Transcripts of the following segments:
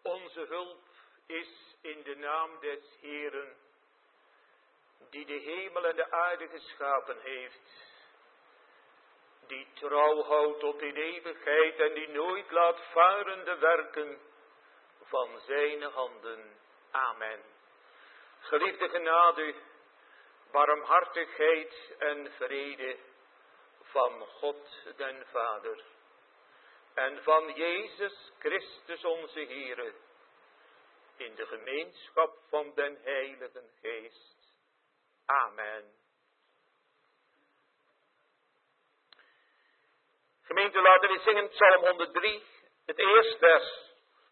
Onze hulp is in de naam des Heeren, die de hemel en de aarde geschapen heeft, die trouw houdt tot in eeuwigheid en die nooit laat varen de werken van zijn handen. Amen. Geliefde genade, barmhartigheid en vrede van God den Vader en van Jezus Christus onze Heere, in de gemeenschap van den Heiligen Geest. Amen. Gemeente, laten we zingen Psalm 103, het eerste vers.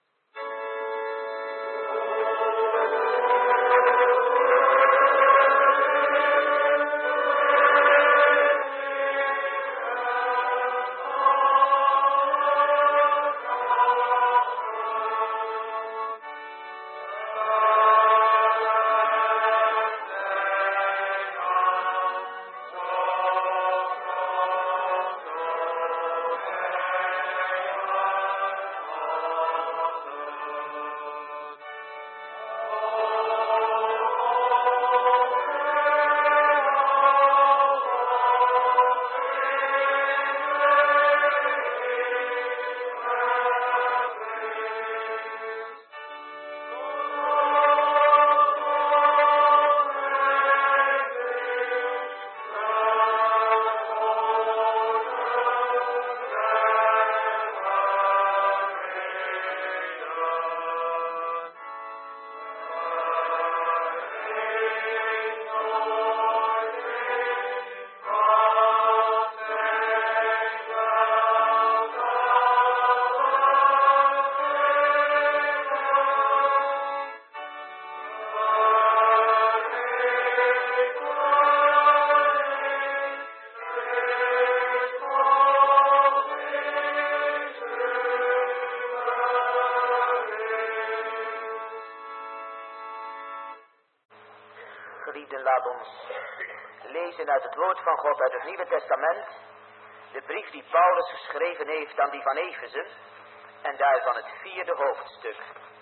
Laat ons lezen uit het woord van God uit het Nieuwe Testament, de brief die Paulus geschreven heeft aan die van Efeze, en daarvan het 4e hoofdstuk.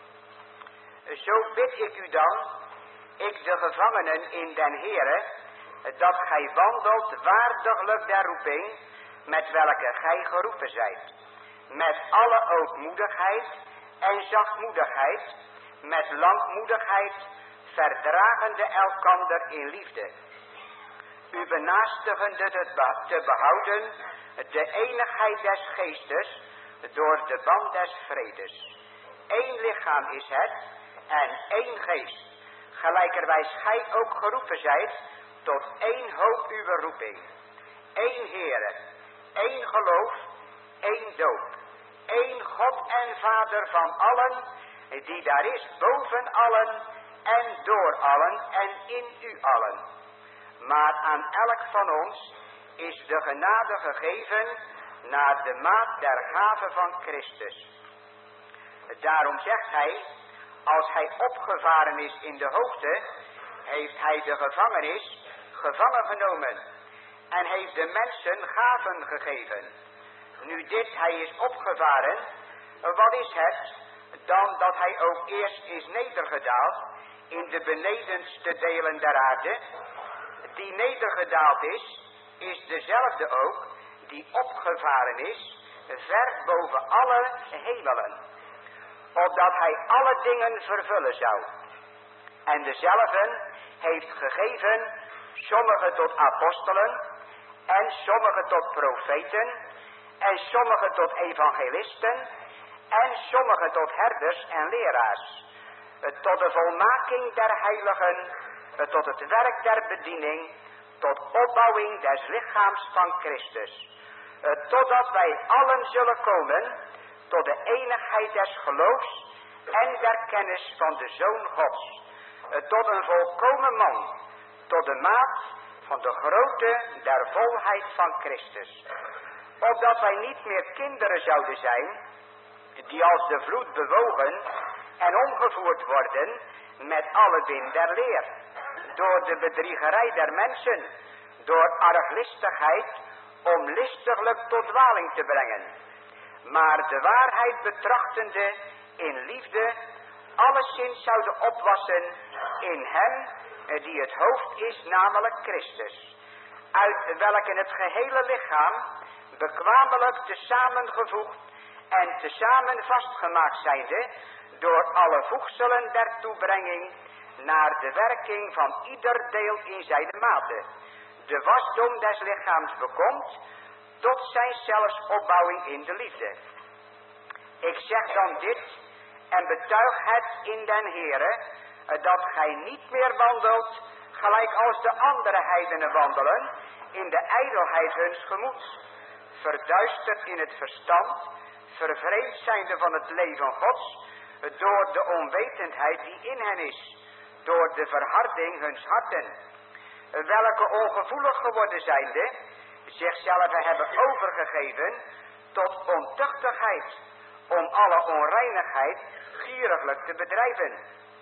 Zo bid ik u dan, ik de gevangenen in den Heere, dat gij wandelt waardiglijk der roeping, met welke gij geroepen zijt, met alle ootmoedigheid en zachtmoedigheid, met langmoedigheid, verdragende elkander in liefde, u benastigende te behouden de eenigheid des geestes door de band des vredes. Eén lichaam is het en één geest, gelijkerwijs gij ook geroepen zijt tot één hoop uw roeping. Één Heere, één geloof, één doop, één God en Vader van allen, die daar is boven allen en door allen en in u allen. Maar aan elk van ons is de genade gegeven naar de maat der gave van Christus. Daarom zegt hij, als hij opgevaren is in de hoogte, heeft hij de gevangenis gevangen genomen en heeft de mensen gaven gegeven. Nu dit hij is opgevaren, wat is het dan dat hij ook eerst is nedergedaald in de benedenste delen der aarde? Die nedergedaald is dezelfde ook die opgevaren is, ver boven alle hemelen, opdat hij alle dingen vervullen zou. En dezelfde heeft gegeven sommigen tot apostelen, en sommigen tot profeten, en sommigen tot evangelisten, en sommigen tot herders en leraars, tot de volmaking der heiligen, tot het werk der bediening, tot opbouwing des lichaams van Christus, totdat wij allen zullen komen tot de eenigheid des geloofs en der kennis van de Zoon Gods, tot een volkomen man, tot de maat van de grootte der volheid van Christus, opdat wij niet meer kinderen zouden zijn, die als de vloed bewogen en omgevoerd worden met alle wind der leer, door de bedriegerij der mensen, door arglistigheid, om listiglijk tot dwaling te brengen. maar de waarheid betrachtende in liefde, alleszins zouden opwassen in hem die het hoofd is, namelijk Christus, uit welke het gehele lichaam bekwamelijk tezamen gevoegd en tezamen vastgemaakt zijnde door alle voegselen der toebrenging naar de werking van ieder deel in zijn mate, de wasdom des lichaams bekomt tot zijn zelfs opbouwing in de liefde. Ik zeg dan dit en betuig het in den Heere, dat gij niet meer wandelt gelijk als de andere heidenen wandelen, in de ijdelheid huns gemoeds, verduisterd in het verstand, vervreemd zijnde van het leven Gods, door de onwetendheid die in hen is, door de verharding huns harten, welke ongevoelig geworden zijnde, zichzelf hebben overgegeven tot ontuchtigheid, om alle onreinigheid gieriglijk te bedrijven.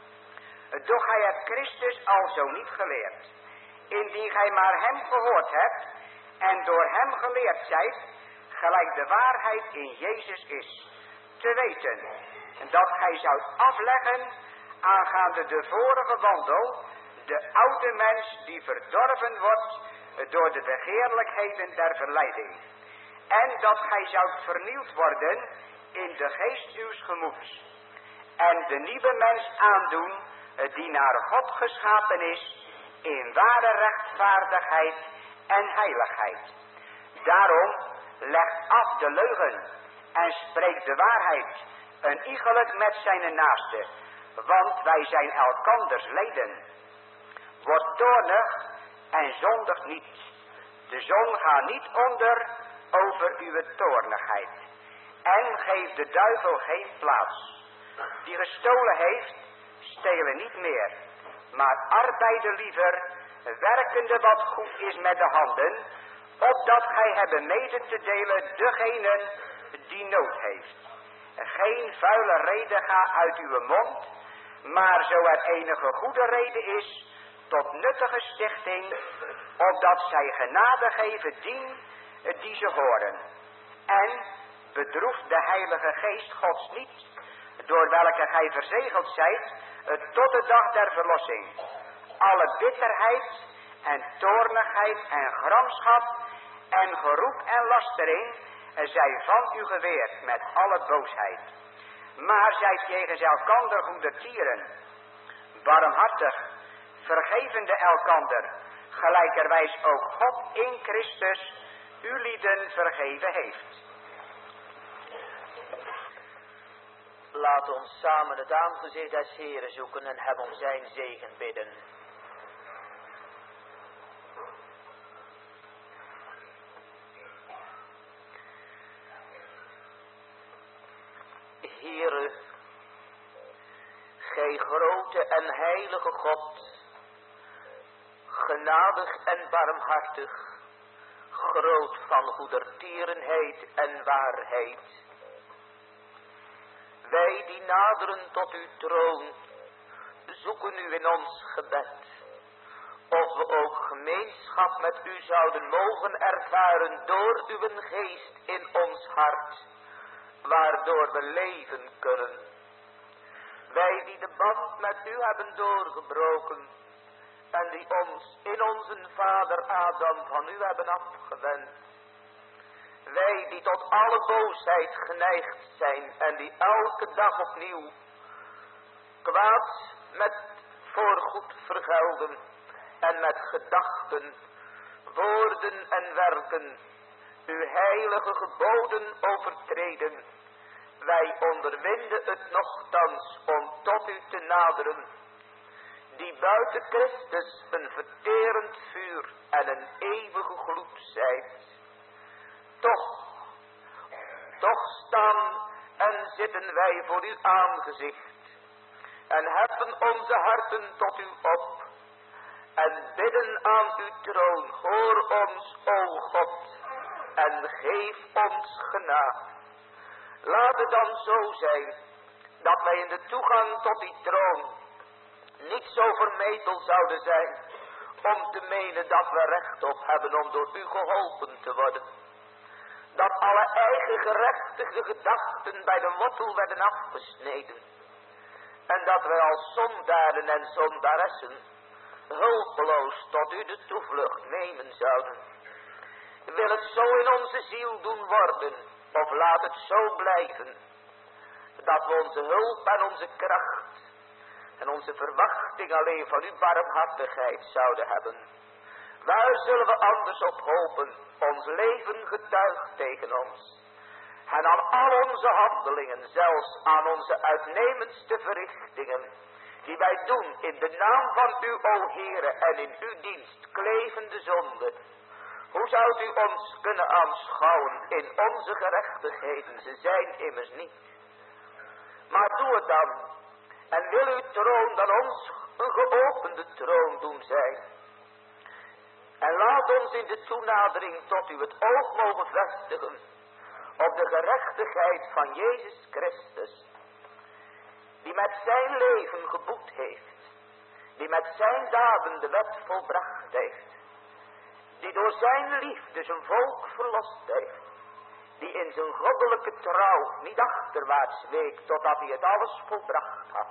Doch gij hebt Christus alzo niet geleerd, indien gij maar hem gehoord hebt en door hem geleerd zijt, gelijk de waarheid in Jezus is, te weten dat gij zoudt afleggen aangaande de vorige wandel, de oude mens die verdorven wordt door de begeerlijkheden der verleiding, en dat gij zoudt vernieuwd worden in de geest uws gemoeds, en de nieuwe mens aandoen die naar God geschapen is in ware rechtvaardigheid en heiligheid. Daarom leg af de leugen en spreek de waarheid, een iegelijk met zijn naaste, want wij zijn elkanders leden. Word toornig en zondig niet. De zon gaat niet onder over uw toornigheid. En geef de duivel geen plaats. Die gestolen heeft, stelen niet meer, maar arbeiden liever, werkende wat goed is met de handen, opdat gij hebben mede te delen degenen die nood heeft. Geen vuile reden ga uit uw mond, maar zo er enige goede reden is, tot nuttige stichting, opdat zij genade geven die ze horen. En bedroeft de Heilige Geest Gods niet, door welke gij verzegeld zijt, tot de dag der verlossing. Alle bitterheid en toornigheid en gramschap en geroep en lastering zij van u geweerd met alle boosheid. Maar zijt jegens elkander goedertieren, barmhartig, vergevende elkander, gelijkerwijs ook God in Christus u lieden vergeven heeft. Laat ons samen het aangezicht des Heeren zoeken en hem om zijn zegen bidden. Heere, gij grote en heilige God, genadig en barmhartig, groot van goedertierenheid en waarheid. Wij die naderen tot uw troon, zoeken u in ons gebed, of we ook gemeenschap met u zouden mogen ervaren door uw geest in ons hart, waardoor we leven kunnen. Wij die de band met u hebben doorgebroken en die ons in onze vader Adam van u hebben afgewend. Wij die tot alle boosheid geneigd zijn en die elke dag opnieuw kwaad met voorgoed vergelden en met gedachten, woorden en werken uw heilige geboden overtreden. Wij onderwinden het nochtans om tot u te naderen, die buiten Christus een verterend vuur en een eeuwige gloed zijt. Toch staan en zitten wij voor uw aangezicht en heffen onze harten tot u op en bidden aan uw troon, hoor ons, o God, en geef ons genade. Laat het dan zo zijn dat wij in de toegang tot die troon niet zo vermetel zouden zijn om te menen dat we recht op hebben om door u geholpen te worden. dat alle eigen gerechtigde gedachten bij de wortel werden afgesneden. En dat wij als zondaren en zondaressen hulpeloos tot u de toevlucht nemen zouden. Wil het zo in onze ziel doen worden, of laat het zo blijven, dat we onze hulp en onze kracht en onze verwachting alleen van uw barmhartigheid zouden hebben. Waar zullen we anders op hopen? Ons leven getuigt tegen ons. En aan al onze handelingen, zelfs aan onze uitnemendste verrichtingen, die wij doen in de naam van u, o Heere, en in uw dienst klevende zonde. Hoe zou u ons kunnen aanschouwen in onze gerechtigheden? Ze zijn immers niet. Maar doe het dan. En wil uw troon dan ons een geopende troon doen zijn. En laat ons in de toenadering tot u het oog mogen vestigen op de gerechtigheid van Jezus Christus, die met zijn leven geboet heeft, die met zijn daden de wet volbracht heeft, die door zijn liefde zijn volk verlost heeft, die in zijn goddelijke trouw niet achterwaarts week totdat hij het alles volbracht had.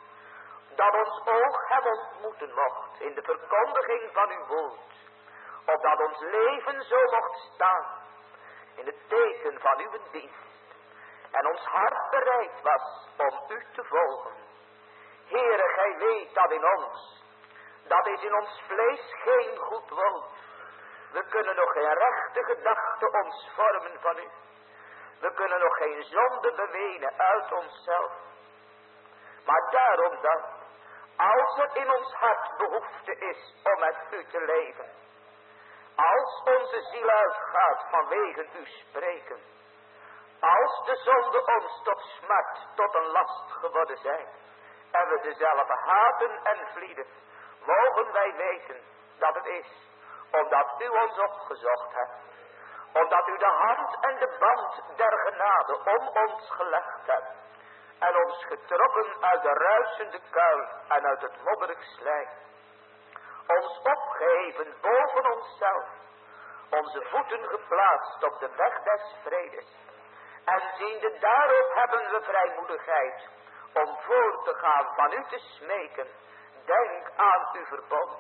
Dat ons oog hem ontmoeten mocht in de verkondiging van uw woord, opdat ons leven zo mocht staan in het teken van uw dienst en ons hart bereid was om u te volgen. Heere, gij weet dat in ons, dat is in ons vlees geen goed woont. We kunnen nog geen rechte gedachte ons vormen van u. We kunnen nog geen zonde bewenen uit onszelf. Maar daarom dan, als er in ons hart behoefte is om met u te leven, als onze ziel uitgaat vanwege uw spreken, als de zonde ons tot smart, tot een last geworden zijn, en we dezelfde haten en vlieden, mogen wij weten dat het is omdat u ons opgezocht hebt, omdat u de hand en de band der genade om ons gelegd hebt, en ons getrokken uit de ruisende kuil en uit het modderig slijk, ons opgeheven boven onszelf, onze voeten geplaatst op de weg des vredes, en ziende daarop hebben we vrijmoedigheid om voor te gaan van u te smeken. Denk aan uw verbond,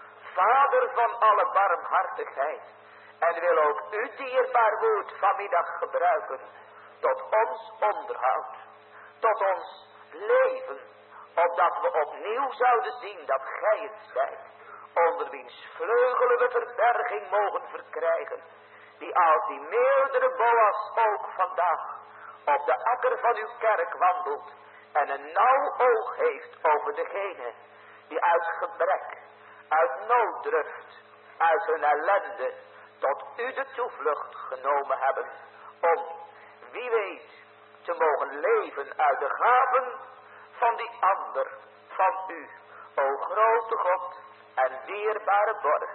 Vader van alle barmhartigheid, en wil ook uw dierbaar woord vanmiddag gebruiken tot ons onderhoud, tot ons leven, opdat we opnieuw zouden zien dat gij het zijt, onder wiens vleugelen we verberging mogen verkrijgen, die als die meerdere Boas ook vandaag op de akker van uw kerk wandelt en een nauw oog heeft over degene die uit gebrek, uit nooddruft, uit hun ellende tot u de toevlucht genomen hebben, om, wie weet, te mogen leven uit de gaven van die ander, van u, o grote God en dierbare borg.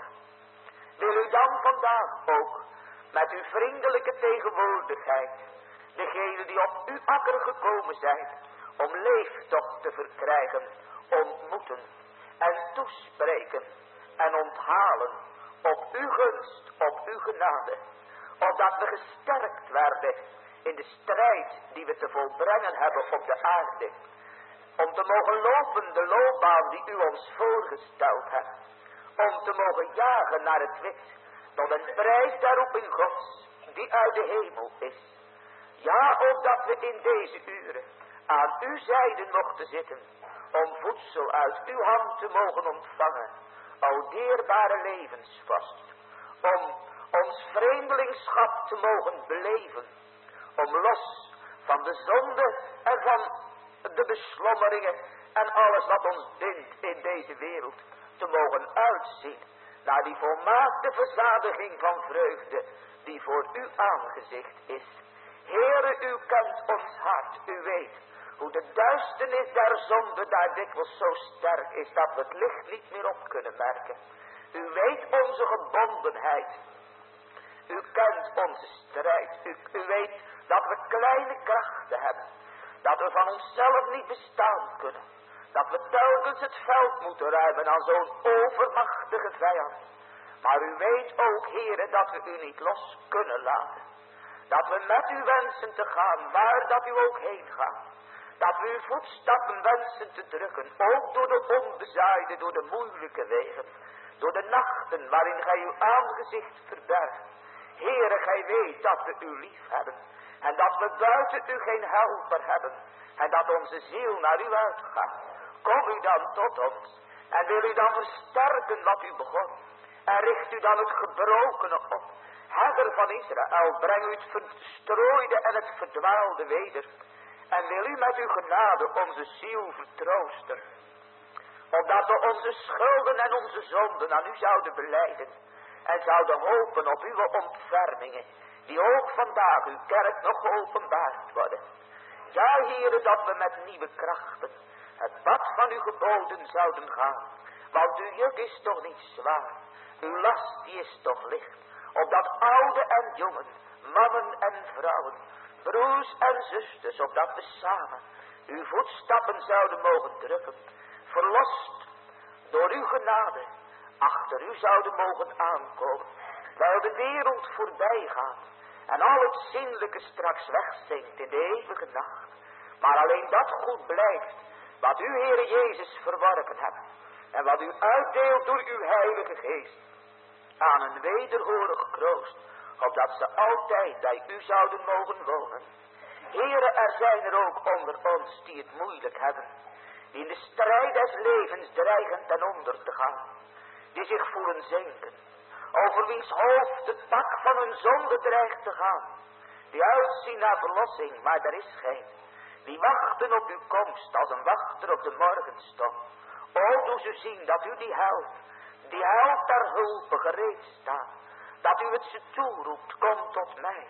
Wil u dan vandaag ook met uw vriendelijke tegenwoordigheid degenen die op uw akker gekomen zijn om leeftocht te verkrijgen, ontmoeten en toespreken en onthalen op uw gunst, op uw genade, opdat we gesterkt werden in de strijd die we te volbrengen hebben op de aarde, om te mogen lopen de loopbaan die u ons voorgesteld hebt, om te mogen jagen naar het wit, tot een prijs der roeping Gods, die uit de hemel is. Ja, opdat we in deze uren aan uw zijde mochten zitten, om voedsel uit uw hand te mogen ontvangen, o dierbare levensvast, om ons vreemdelingschap te mogen beleven, om los van de zonde en van de beslommeringen en alles wat ons bindt in deze wereld, te mogen uitzien naar die volmaakte verzadiging van vreugde die voor uw aangezicht is. Heere, u kent ons hart, u weet hoe de duisternis der zonde daar dikwijls zo sterk is dat we het licht niet meer op kunnen merken. U weet onze gebondenheid, u kent onze strijd, u weet dat we kleine krachten hebben, dat we van onszelf niet bestaan kunnen, dat we telkens het veld moeten ruimen aan zo'n overmachtige vijand. Maar u weet ook, Heere, dat we u niet los kunnen laten, Dat we met u wensen te gaan, waar dat u ook heen gaat. Dat we uw voetstappen wensen te drukken, ook door de onbezaaide, door de moeilijke wegen. Door de nachten waarin gij uw aangezicht verbergt. Heere, gij weet dat we u lief hebben. En dat we buiten u geen helper hebben. En dat onze ziel naar u uitgaat. Kom u dan tot ons. En wil u dan versterken wat u begon. En richt u dan het gebrokene op. Herder van Israël, breng u het verstrooide en het verdwaalde weder. En wil u met uw genade onze ziel vertroosten. Opdat we onze schulden en onze zonden aan u zouden belijden. En zouden hopen op uw ontfermingen. Die ook vandaag uw kerk nog geopenbaard worden. Ja, Heere, dat we met nieuwe krachten het pad van uw geboden zouden gaan. Want uw juk is toch niet zwaar. Uw last die is toch licht. Opdat oude en jongen, mannen en vrouwen, broers en zusters, opdat we samen uw voetstappen zouden mogen drukken. Verlost door uw genade, achter u zouden mogen aankomen. Terwijl de wereld voorbij gaat en al het zinnelijke straks wegzinkt in de eeuwige nacht. Maar alleen dat goed blijft wat u, Heere Jezus, verworpen hebt. En wat u uitdeelt door uw heilige geest aan een wederhorig kroost, opdat ze altijd bij u zouden mogen wonen. Heere, er zijn er ook onder ons die het moeilijk hebben, die in de strijd des levens dreigen ten onder te gaan, die zich voelen zinken, over wiens hoofd het pak van hun zonde dreigt te gaan, die uitzien naar verlossing, maar er is geen, die wachten op uw komst als een wachter op de morgenstond. O, doe ze zien dat u die helpt ter hulpe gereed staat, dat u het ze toeroept, kom tot mij.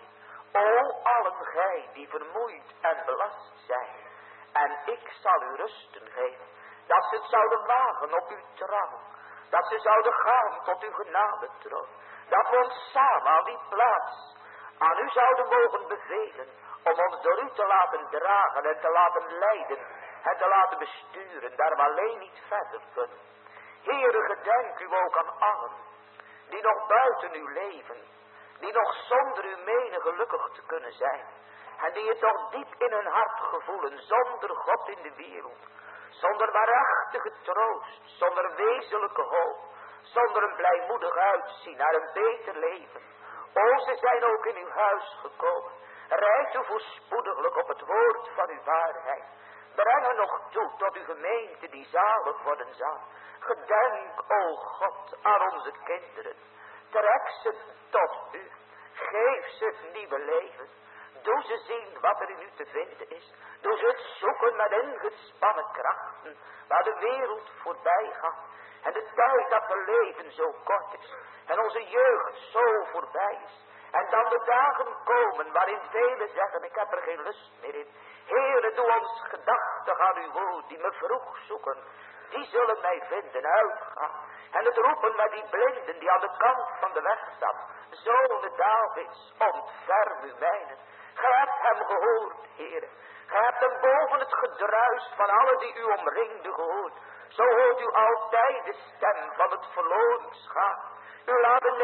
O, allen gij die vermoeid en belast zijn, en ik zal u rusten geven, dat ze het zouden wagen op uw trouw, dat ze zouden gaan tot uw genadetroon, dat we ons samen aan die plaats aan u zouden mogen bevelen, om ons door u te laten dragen en te laten leiden en te laten besturen, daar we alleen niet verder kunnen. Heere, gedenk u ook aan allen die nog buiten u leven, die nog zonder u menen gelukkig te kunnen zijn, en die het toch diep in hun hart gevoelen, zonder God in de wereld, zonder waarachtige troost, zonder wezenlijke hoop, zonder een blijmoedig uitzien naar een beter leven. O, ze zijn ook in uw huis gekomen. Rijd u voorspoediglijk op het woord van uw waarheid. Breng er nog toe tot uw gemeente die zalig worden zal. Gedenk, o God, aan onze kinderen. Trek ze tot u. Geef ze het nieuwe leven. Doe ze zien wat er in u te vinden is. Doe ze het zoeken met ingespannen krachten, waar de wereld voorbij gaat. En de tijd dat we leven zo kort is. En onze jeugd zo voorbij is. En dan de dagen komen waarin velen zeggen, ik heb er geen lust meer in. Heere, doe ons gedachtig aan uw woord, die me vroeg zoeken. Die zullen mij vinden, uitgaan. En het roepen met die blinden die aan de kant van de weg zat. Zonen Davids, ontferm u mijnen. Gij hebt hem gehoord, Heere. Gij hebt hem boven het gedruis van allen die u omringden gehoord. Zo hoort u altijd de stem van het verloren schaap. U laat de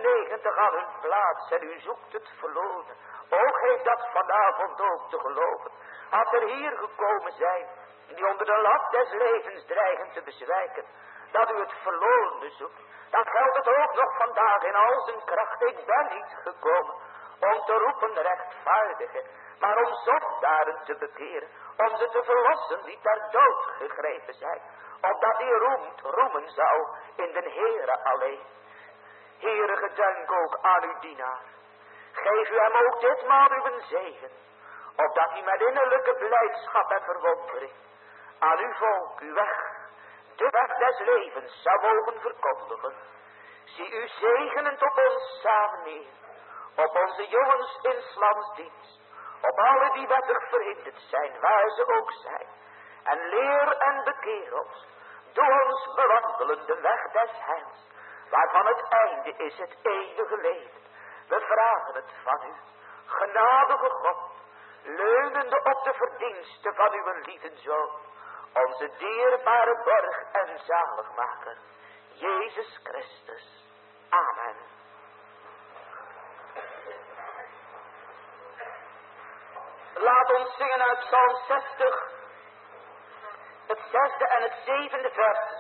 99 aan hun plaats en u zoekt het verloren. O, geef dat vanavond ook te geloven. Als er hier gekomen zijn, die onder de lat des levens dreigen te bezwijken, dat u het verlorene zoekt. Dan geldt het ook nog vandaag in al zijn kracht. Ik ben niet gekomen om te roepen rechtvaardigen, maar om zondaren te bekeren, om ze te verlossen die ter dood gegrepen zijn, opdat die roemen zou in den Heere alleen. Heere, gedenk ook aan uw dienaar. Geef u hem ook ditmaal uw zegen, opdat hij met innerlijke blijdschap en verwondering aan uw volk, uw weg, de weg des levens zou mogen verkondigen. Zie u zegenend op ons samen neer, op onze jongens in 's lands dienst, op alle die wettig verhinderd zijn, waar ze ook zijn. En leer en bekeer ons, doe ons bewandelen de weg des heils, waarvan het einde is het eeuwige leven. We vragen het van u, genadige God, leunende op de verdiensten van uw lieve Zoon, onze dierbare borg en zaligmaker, Jezus Christus. Amen. Laat ons zingen uit Psalm 60, het 6e en het 7e vers.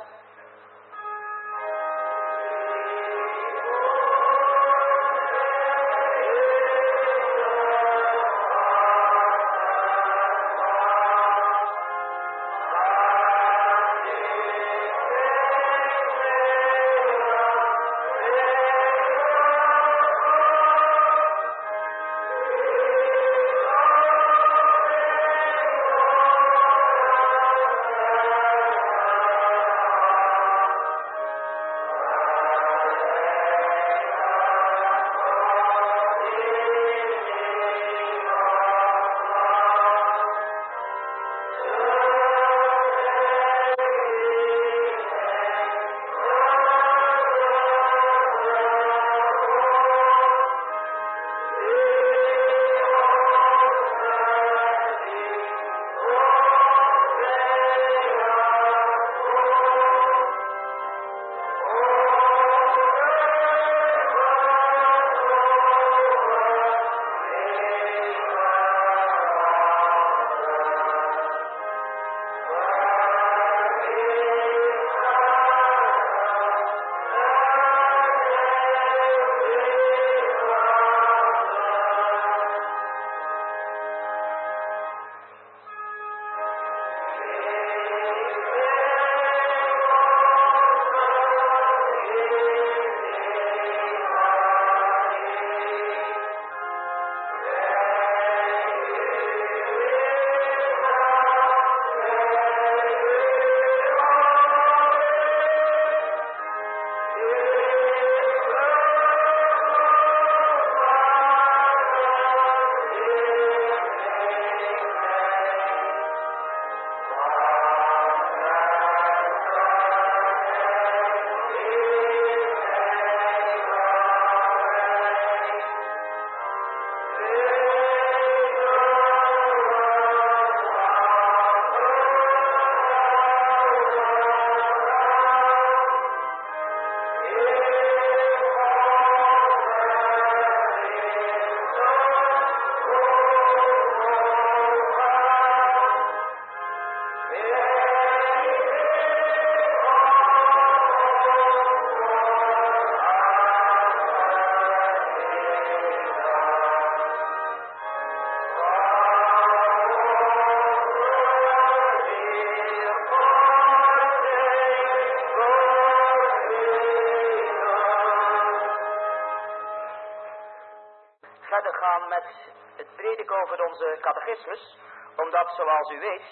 Verder gaan met het prediken over onze catechismus, omdat zoals u weet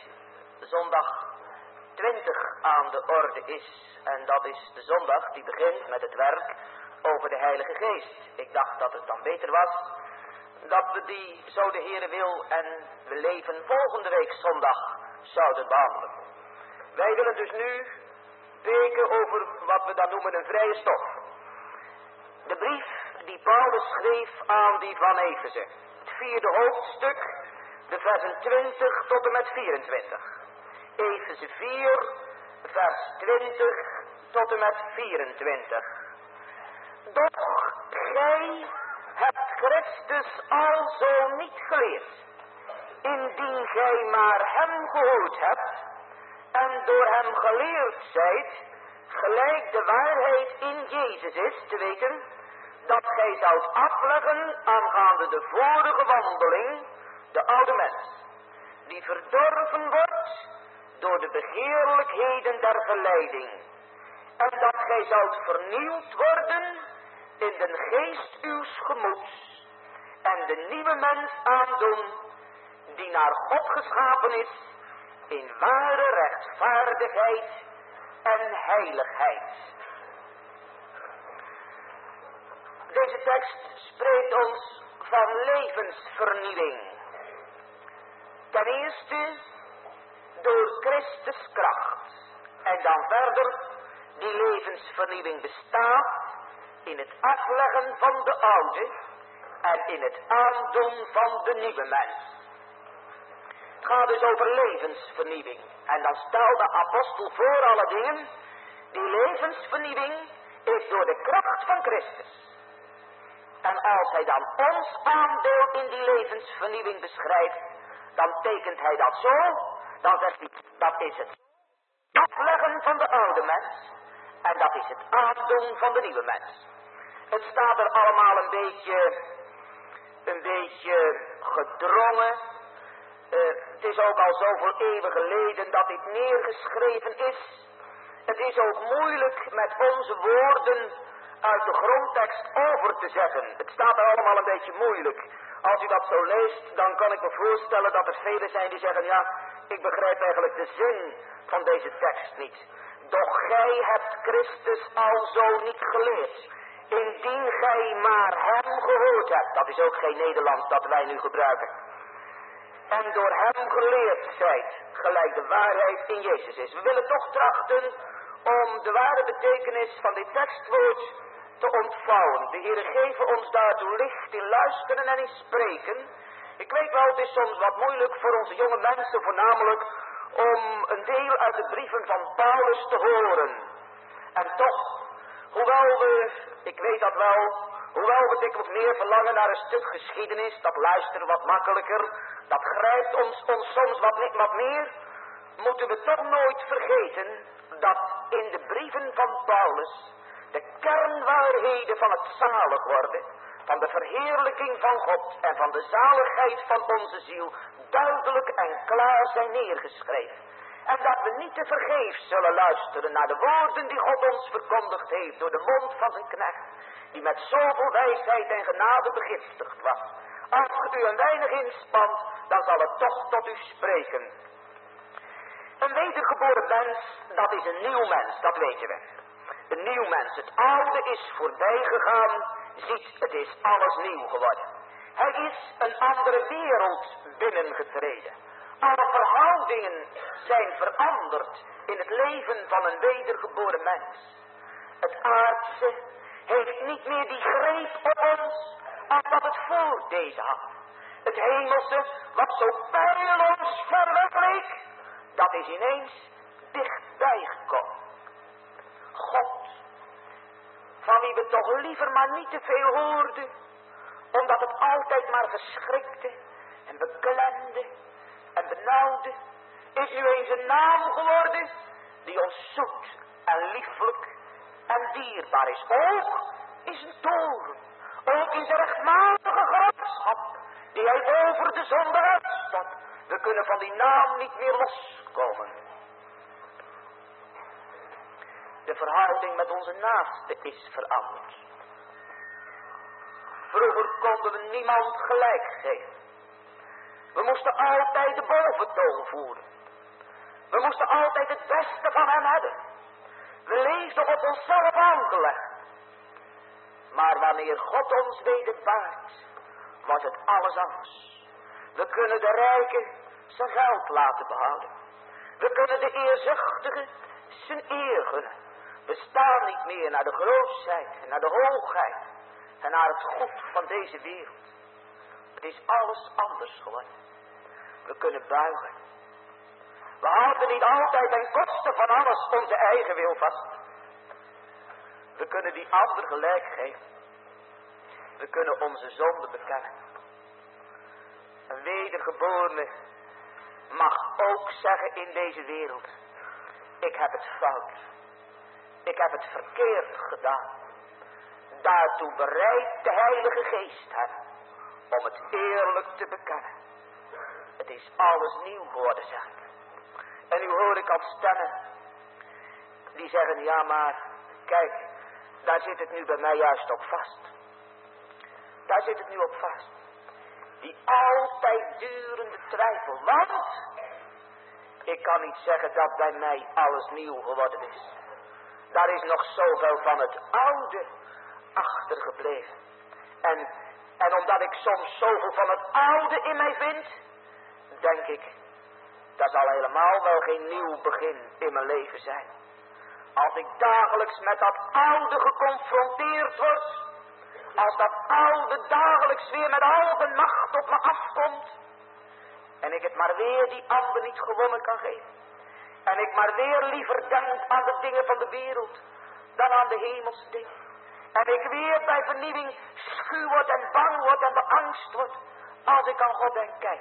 zondag 20 aan de orde is. En dat is de zondag die begint met het werk over de Heilige Geest. Ik dacht dat het dan beter was dat we die, zo de Heere wil en we leven, volgende week zondag zouden behandelen. Wij willen dus nu spreken over wat we dan noemen een vrije stof. De brief die Paulus schreef aan die van Efeze. Het 4e hoofdstuk, de versen 20 tot en met 24. Efeze 4, vers 20 tot en met 24. Doch gij hebt Christus alzo niet geleerd, indien gij maar hem gehoord hebt en door hem geleerd zijt, gelijk de waarheid in Jezus is, te weten, dat gij zoudt afleggen aangaande de vorige wandeling, de oude mens, die verdorven wordt door de begeerlijkheden der verleiding, en dat gij zoudt vernieuwd worden in de geest uws gemoeds, en de nieuwe mens aandoen, die naar God geschapen is, in ware rechtvaardigheid en heiligheid. Deze tekst spreekt ons van levensvernieuwing. Ten eerste door Christus kracht. En dan verder, die levensvernieuwing bestaat in het afleggen van de oude en in het aandoen van de nieuwe mens. Het gaat dus over levensvernieuwing. En dan stelt de apostel voor alle dingen, die levensvernieuwing is door de kracht van Christus. En als hij dan ons aandeel in die levensvernieuwing beschrijft, dan tekent hij dat zo. Dan zegt hij, dat is het afleggen van de oude mens. En dat is het aandoen van de nieuwe mens. Het staat er allemaal een beetje gedrongen. Het is ook al zoveel eeuwen geleden dat dit neergeschreven is. Het is ook moeilijk met onze woorden uit de grondtekst over te zetten. Het staat er allemaal een beetje moeilijk. Als u dat zo leest, dan kan ik me voorstellen dat er velen zijn die zeggen, ja, ik begrijp eigenlijk de zin van deze tekst niet. Doch gij hebt Christus alzo niet geleerd. Indien gij maar hem gehoord hebt. Dat is ook geen Nederlands dat wij nu gebruiken. En door hem geleerd zijt, gelijk de waarheid in Jezus is. We willen toch trachten om de ware betekenis van dit tekstwoord te ontvouwen. De Heere geven ons daartoe licht in luisteren en in spreken. Ik weet wel, het is soms wat moeilijk voor onze jonge mensen voornamelijk om een deel uit de brieven van Paulus te horen. En toch, hoewel we, ik weet dat wel, hoewel we dikwijls meer verlangen naar een stuk geschiedenis, dat luisteren wat makkelijker, dat grijpt ons soms wat meer, moeten we toch nooit vergeten dat in de brieven van Paulus de kernwaarheden van het zalig worden, van de verheerlijking van God en van de zaligheid van onze ziel duidelijk en klaar zijn neergeschreven. En dat we niet te vergeefs zullen luisteren naar de woorden die God ons verkondigd heeft door de mond van zijn knecht, die met zoveel wijsheid en genade begiftigd was. Als u een weinig inspant, dan zal het toch tot u spreken. Een wedergeboren mens, dat is een nieuw mens, dat weten we. Een nieuw mens, het oude is voorbij gegaan, ziet, het is alles nieuw geworden. Hij is een andere wereld binnengetreden. Alle verhoudingen zijn veranderd in het leven van een wedergeboren mens. Het aardse heeft niet meer die greep op ons als dat het voor deze had. Het hemelse, wat zo pijnloos ver weg leek, dat is ineens dichtbij gekomen. God, van wie we toch liever maar niet te veel hoorden, omdat het altijd maar verschrikte en beklemde en benauwde, is nu eens een naam geworden die ons zoet en lieflijk en dierbaar is. Ook is een toren, ook is er rechtmatige gramschap die hij over de zonde uitstaat. We kunnen van die naam niet meer loskomen. De verhouding met onze naaste is veranderd. Vroeger konden we niemand gelijk geven. We moesten altijd de boventoon voeren. We moesten altijd het beste van hem hebben. We leefden op onszelf aangelegd. Maar wanneer God ons wedervaart, wordt het alles anders. We kunnen de rijke zijn geld laten behouden. We kunnen de eerzuchtige zijn eer gunnen. We staan niet meer naar de grootheid en naar de hoogheid en naar het goed van deze wereld. Het is alles anders geworden. We kunnen buigen. We houden niet altijd ten koste van alles onze eigen wil vast. We kunnen die ander gelijk geven. We kunnen onze zonde bekennen. Een wedergeborene mag ook zeggen in deze wereld: ik heb het fout. Ik heb het verkeerd gedaan. Daartoe bereidt de Heilige Geest hem om het eerlijk te bekennen. Het is alles nieuw geworden, zeg ik. En nu hoor ik al stemmen die zeggen: ja, maar kijk, daar zit het nu bij mij juist op vast. Daar zit het nu op vast. Die altijd durende twijfel. Want ik kan niet zeggen dat bij mij alles nieuw geworden is. Daar is nog zoveel van het oude achtergebleven. En omdat ik soms zoveel van het oude in mij vind, denk ik, dat zal helemaal wel geen nieuw begin in mijn leven zijn. Als ik dagelijks met dat oude geconfronteerd word, als dat oude dagelijks weer met al de macht op me afkomt, en ik het maar weer die ander niet gewonnen kan geven, en ik maar weer liever denk aan de dingen van de wereld dan aan de hemelse dingen, en ik weer bij vernieuwing schuw word en bang word en beangst word als ik aan God denk: kijk,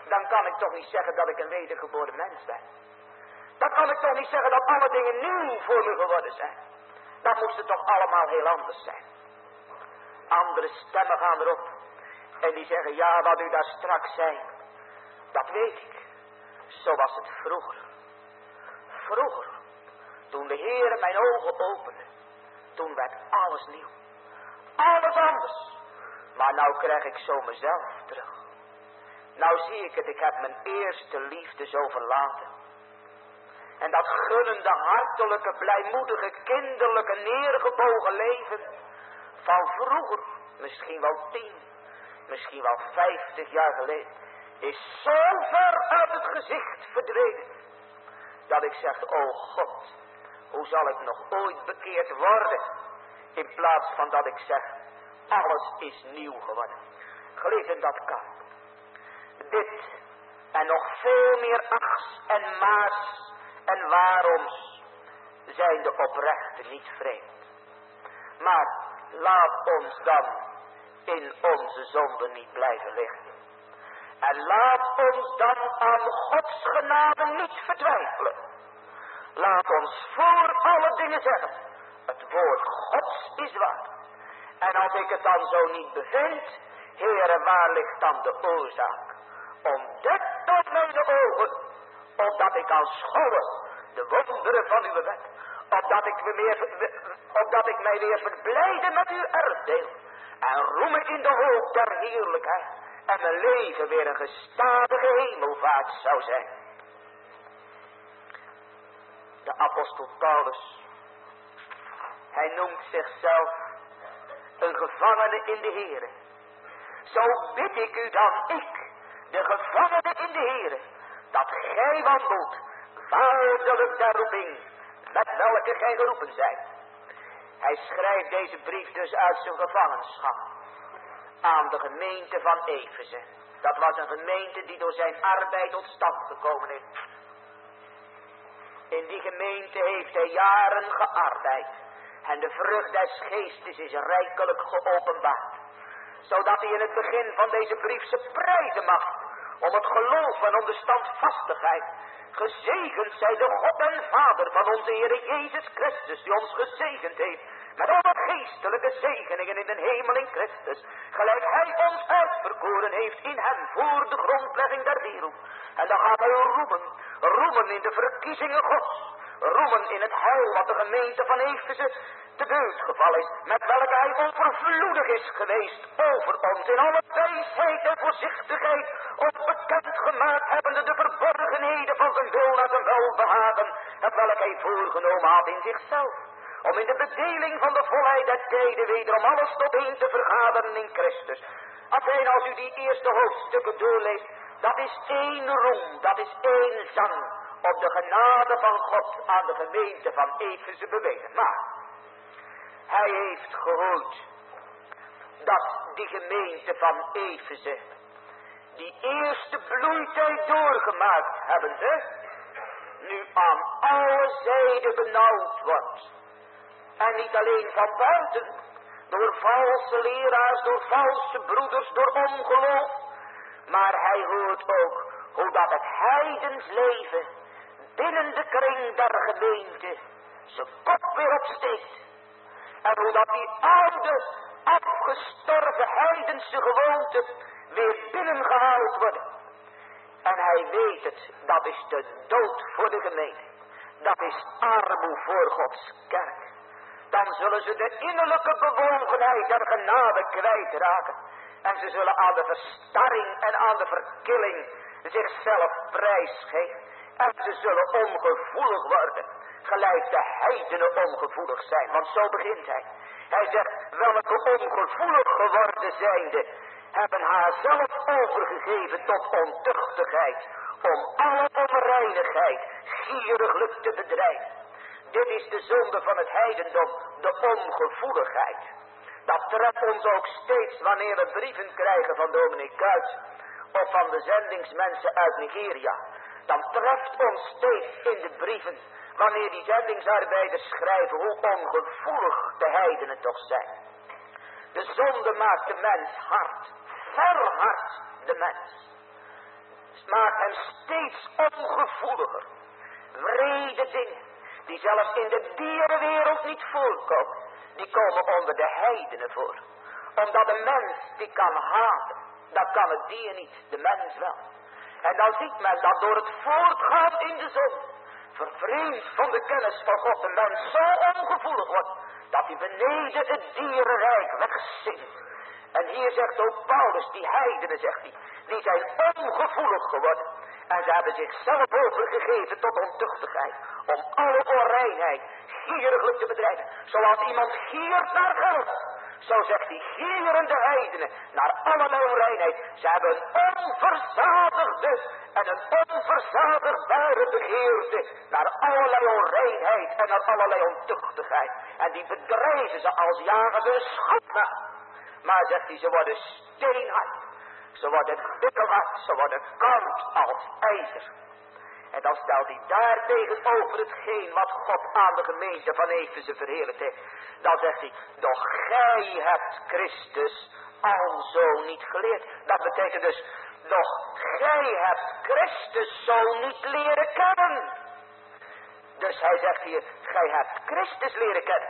dan kan ik toch niet zeggen dat ik een wedergeboren mens ben. Dan kan ik toch niet zeggen dat alle dingen nieuw voor me geworden zijn. Dat moest het toch allemaal heel anders zijn. Andere stemmen gaan erop. En die zeggen, ja, wat u daar straks zei, dat weet ik. Zo was het vroeger. Vroeger, toen de Heer mijn ogen opende, toen werd alles nieuw. Alles anders. Maar nou krijg ik zo mezelf terug. Nou zie ik het, ik heb mijn eerste liefde zo verlaten. En dat gunnende, hartelijke, blijmoedige, kinderlijke, neergebogen leven van vroeger, misschien wel 10, misschien wel 50 jaar geleden, is zo ver uit het gezicht verdwenen, dat ik zeg, o God, hoe zal ik nog ooit bekeerd worden, in plaats van dat ik zeg, alles is nieuw geworden. Geliefden, dat kan. Dit en nog veel meer achs en maars en waaroms zijn de oprechten niet vreemd. Maar laat ons dan in onze zonde niet blijven liggen. En laat ons dan aan Gods genade niet vertwijfelen. Laat ons voor alle dingen zeggen, het woord Gods is waar. En als ik het dan zo niet bevind, Heere, waar ligt dan de oorzaak? Ontdek tot mijn ogen, opdat ik kan schouwen de wonderen van uw wet. Opdat ik mij weer verblijde met uw erfdeel. En roemen in de hoop der heerlijkheid. En mijn leven weer een gestadige hemelvaart zou zijn. De apostel Paulus, hij noemt zichzelf een gevangene in de Heere. Zo bid ik u dan, ik, de gevangene in de Heere, dat gij wandelt, vaardig der roeping, met welke gij geroepen zijt. Hij schrijft deze brief dus uit zijn gevangenschap aan de gemeente van Efeze. Dat was een gemeente die door zijn arbeid tot stand gekomen is. In die gemeente heeft hij jaren gearbeid. En de vrucht des geestes is rijkelijk geopenbaard. Zodat hij in het begin van deze brief ze prijzen mag. Om het geloof en om de standvastigheid. Gezegend zij de God en Vader van onze Heer Jezus Christus. Die ons gezegend heeft. Met alle geestelijke zegeningen in de hemel in Christus. Gelijk hij ons uitverkoren heeft in hem voor de grondlegging der wereld. En dan gaat hij roemen. Roemen in de verkiezingen Gods. Roemen in het heil wat de gemeente van Efeze te beurt gevallen is. Met welke hij overvloedig is geweest over ons. In alle wijsheid en voorzichtigheid. Ons bekend gemaakt hebbende de verborgenheden van zijn wil naar zijn welbehagen. Het welk hij voorgenomen had in zichzelf. Om in de bedeling van de volheid der tijden wederom alles tot één te vergaderen in Christus. Als u die eerste hoofdstukken doorleest, dat is één roem, dat is één zang op de genade van God aan de gemeente van Efeze bewezen. Maar hij heeft gehoord dat die gemeente van Efeze die eerste bloeitijd doorgemaakt hebbende, nu aan alle zijden benauwd wordt. En niet alleen van buiten, door valse leraars, door valse broeders, door ongeloof. Maar hij hoort ook hoe dat het heidens leven binnen de kring der gemeente zijn kop weer opsteekt. En hoe dat die oude, afgestorven heidense gewoonten weer binnengehaald worden. En hij weet het, dat is de dood voor de gemeente. Dat is armoe voor Gods kerk. Dan zullen ze de innerlijke bewogenheid der genade kwijtraken. En ze zullen aan de verstarring en aan de verkilling zichzelf prijsgeven. En ze zullen ongevoelig worden. Gelijk de heidenen ongevoelig zijn. Want zo begint hij. Hij zegt, welke ongevoelig geworden zijnde, hebben haar zelf overgegeven tot ontuchtigheid. Om alle onreinigheid gieriglijk te bedrijven. Dit is de zonde van het heidendom, de ongevoeligheid. Dat treft ons ook steeds wanneer we brieven krijgen van dominee Kuijs of van de zendingsmensen uit Nigeria. Dan treft ons steeds in de brieven, wanneer die zendingsarbeiders schrijven, hoe ongevoelig de heidenen toch zijn. De zonde maakt de mens hard, verhardt de mens. maakt hem steeds ongevoeliger. Wrede dingen, die zelfs in de dierenwereld niet voorkomen, die komen onder de heidenen voor. Omdat de mens die kan haten, dat kan het dier niet, de mens wel. En dan ziet men dat door het voortgaan in de zon, vervreemd van de kennis van God, de mens zo ongevoelig wordt, dat hij beneden het dierenrijk wegzinkt. En hier zegt ook Paulus, die heidenen, zegt hij, die zijn ongevoelig geworden. En ze hebben zichzelf overgegeven tot ontuchtigheid, om alle onreinheid gieriglijk te bedrijven. Zoals iemand giert naar geld, zo zegt hij, gieren de heidenen naar allerlei onreinheid. Ze hebben een onverzadigde en een onverzadigbare begeerte naar allerlei onreinheid en naar allerlei ontuchtigheid. En die bedrijven ze als jagen ze een schot na. Maar zegt hij, ze worden steenhard, ze worden bikkelhard, ze worden koud als ijzer. En dan stelt hij daar tegenover hetgeen wat God aan de gemeente van Efeze verheerlijkt heeft. Dan zegt hij, doch gij hebt Christus alzo niet geleerd. Dat betekent dus, doch gij hebt Christus zo niet leren kennen. Dus hij zegt hier, gij hebt Christus leren kennen.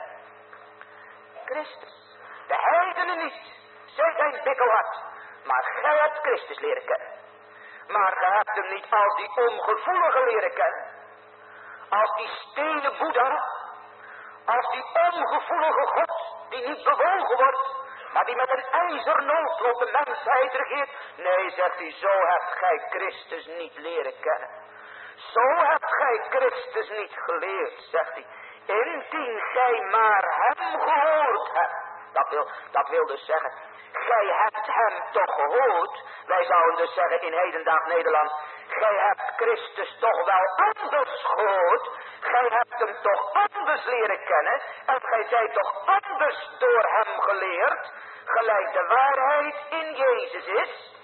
Christus. De heidenen niet. Zij zijn bikkelhard. Maar gij hebt Christus leren kennen. Maar gij hebt hem niet als die ongevoelige leren kennen. Als die stenen Boeddha. Als die ongevoelige God. Die niet bewogen wordt. Maar die met een ijzeren noodlot de mensheid regeert. Nee, zegt hij, zo hebt gij Christus niet leren kennen. Zo hebt gij Christus niet geleerd, zegt hij. Indien gij maar hem gehoord hebt. Dat wil dus zeggen, gij hebt hem toch gehoord. Wij zouden dus zeggen in hedendaag Nederland, gij hebt Christus toch wel anders gehoord. Gij hebt hem toch anders leren kennen. En gij zijt toch anders door hem geleerd. Gelijk de waarheid in Jezus is.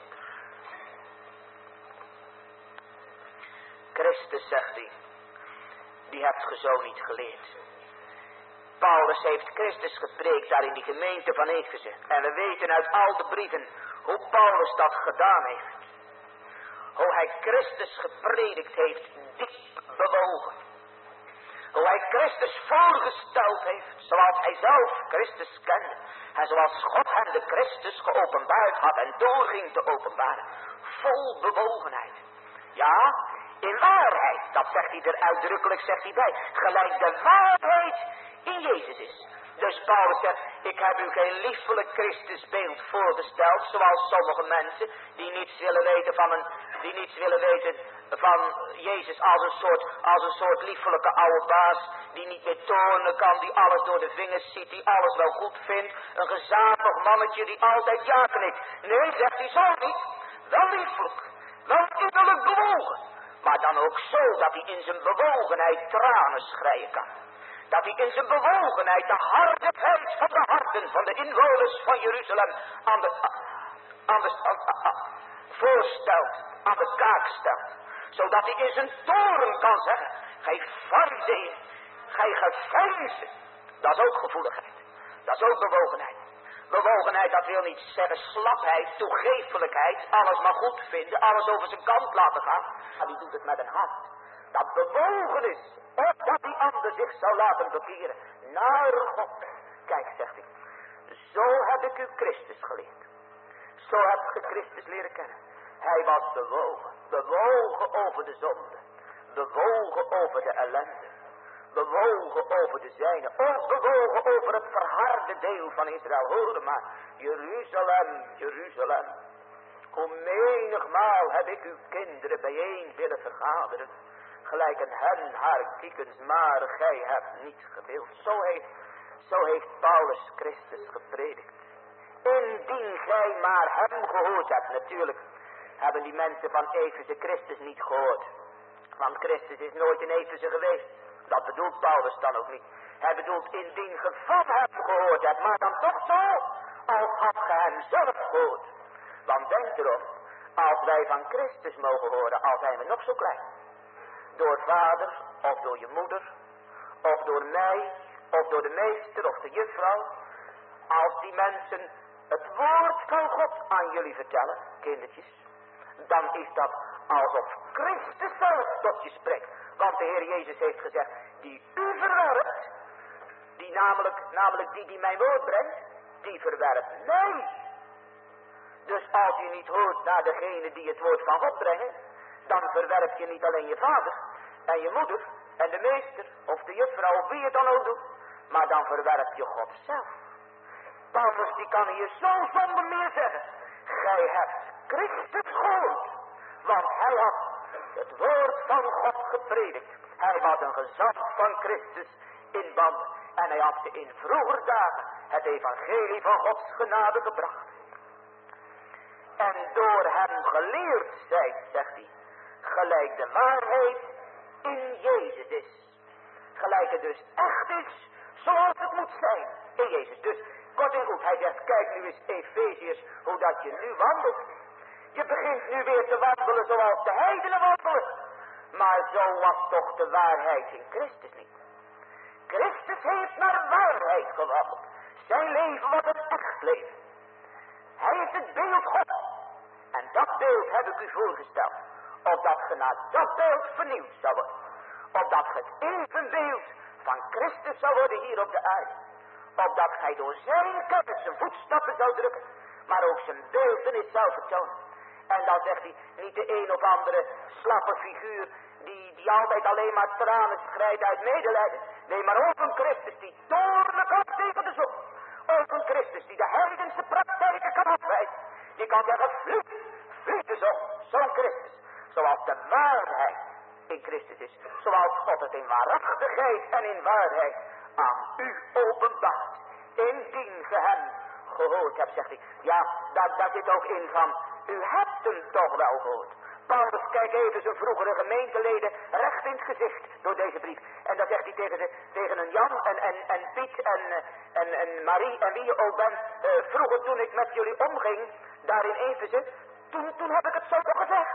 Christus, zegt hij, die hebt ge zo niet geleerd. Paulus heeft Christus gepreekt daar in die gemeente van Efeze. En we weten uit al de brieven hoe Paulus dat gedaan heeft. Hoe hij Christus gepredikt heeft, diep bewogen. Hoe hij Christus voorgesteld heeft, zoals hij zelf Christus kende. En zoals God hem de Christus geopenbaard had en doorging te openbaren. Vol bewogenheid. Ja, in waarheid, dat zegt hij er uitdrukkelijk, zegt hij bij. Gelijk de waarheid in Jezus is. Dus Paulus zegt, ik heb u geen liefelijk Christusbeeld voorgesteld, zoals sommige mensen die niets willen weten van Jezus als een soort liefelijke oude baas, die niet meer toornen kan, die alles door de vingers ziet, die alles wel goed vindt, een gezapig mannetje die altijd ja knikt. Nee, zegt hij, zo niet. Wel liefelijk, wel innerlijk bewogen, maar dan ook zo dat hij in zijn bewogenheid tranen schreien kan. Dat hij in zijn bewogenheid de hardigheid van de harten van de inwoners van Jeruzalem voorstelt, aan de kaak stelt. Zodat hij in zijn toren kan zeggen, gij farizeeën, gij geveinzen. Dat is ook gevoeligheid. Dat is ook bewogenheid. Bewogenheid, dat wil niet zeggen slapheid, toegeeflijkheid, alles maar goed vinden, alles over zijn kant laten gaan. Maar die doet het met een hart dat bewogen is, opdat die ander zich zou laten bekeren naar God. Kijk, zegt hij, zo heb ik u Christus geleerd. Zo hebt ge Christus leren kennen. Hij was bewogen, bewogen over de zonde, bewogen over de ellende, bewogen over de zijne, ook bewogen over het verharde deel van Israël. Hoor maar, Jeruzalem, Jeruzalem, hoe menigmaal heb ik uw kinderen bijeen willen vergaderen, gelijk een hen haar kiekens, maar gij hebt niet gewild. Zo heeft Paulus Christus gepredikt. Indien gij maar hem gehoord hebt, natuurlijk hebben die mensen van Efeze Christus niet gehoord. Want Christus is nooit in Efeze geweest. Dat bedoelt Paulus dan ook niet. Hij bedoelt indien ge van hem gehoord hebt, maar dan toch zo, als had ge hem zelf gehoord. Want denk erom, als wij van Christus mogen horen, al zijn we nog zo klein. Door vader, of door je moeder, of door mij, of door de meester, of de juffrouw. Als die mensen het woord van God aan jullie vertellen, kindertjes, dan is dat alsof Christus zelf tot je spreekt. Want de Heer Jezus heeft gezegd, die u verwerpt, die namelijk die mijn woord brengt, die verwerpt mij. Dus als je niet hoort naar degene die het woord van God brengen, dan verwerp je niet alleen je vader en je moeder en de meester of de juffrouw of wie het dan ook doet, maar dan verwerp je God zelf. Paulus die kan hier zo zonder meer zeggen, gij hebt Christus gehoord, want hij had het woord van God gepredikt. Hij was een gezant van Christus in banden en hij had ze in vroeger dagen het evangelie van Gods genade gebracht. En door hem geleerd zijt, zegt hij, gelijk de waarheid in Jezus is. Gelijk het dus echt is, zoals het moet zijn in Jezus. Dus kort en goed, hij zegt, kijk nu eens Efeziërs, hoe dat je nu wandelt. Je begint nu weer te wandelen zoals de heidenen wandelen. Maar zo was toch de waarheid in Christus niet. Christus heeft naar waarheid gewandeld. Zijn leven was een echt leven. Hij is het beeld God. En dat beeld heb ik u voorgesteld. Opdat ge naar dat beeld vernieuwd zou worden. Opdat ge het evenbeeld van Christus zou worden hier op de aarde. Opdat gij door zijn kennis zijn voetstappen zou drukken. Maar ook zijn beeltenis zou vertonen. En dan zegt hij, niet de een of andere slappe figuur die altijd alleen maar tranen schrijdt uit medelijden. Nee, maar ook een Christus die toornig was tegen de zon. Ook een Christus die de heidense praktijken kan afwijzen. Je kan zeggen, vlieg de zon, zo'n Christus. Zoals de waarheid in Christus is. Zoals God het in waarachtigheid en in waarheid aan u openbaart. Indien ge hem gehoord hebt, zegt hij. Ja, daar zit ook in van, u hebt hem toch wel gehoord. Paulus kijkt even zijn vroegere gemeenteleden recht in het gezicht door deze brief. En dan zegt hij tegen een Jan en Piet en Marie en wie je ook bent. Vroeger toen ik met jullie omging, daar in Efeze, toen heb ik het zo toch gezegd.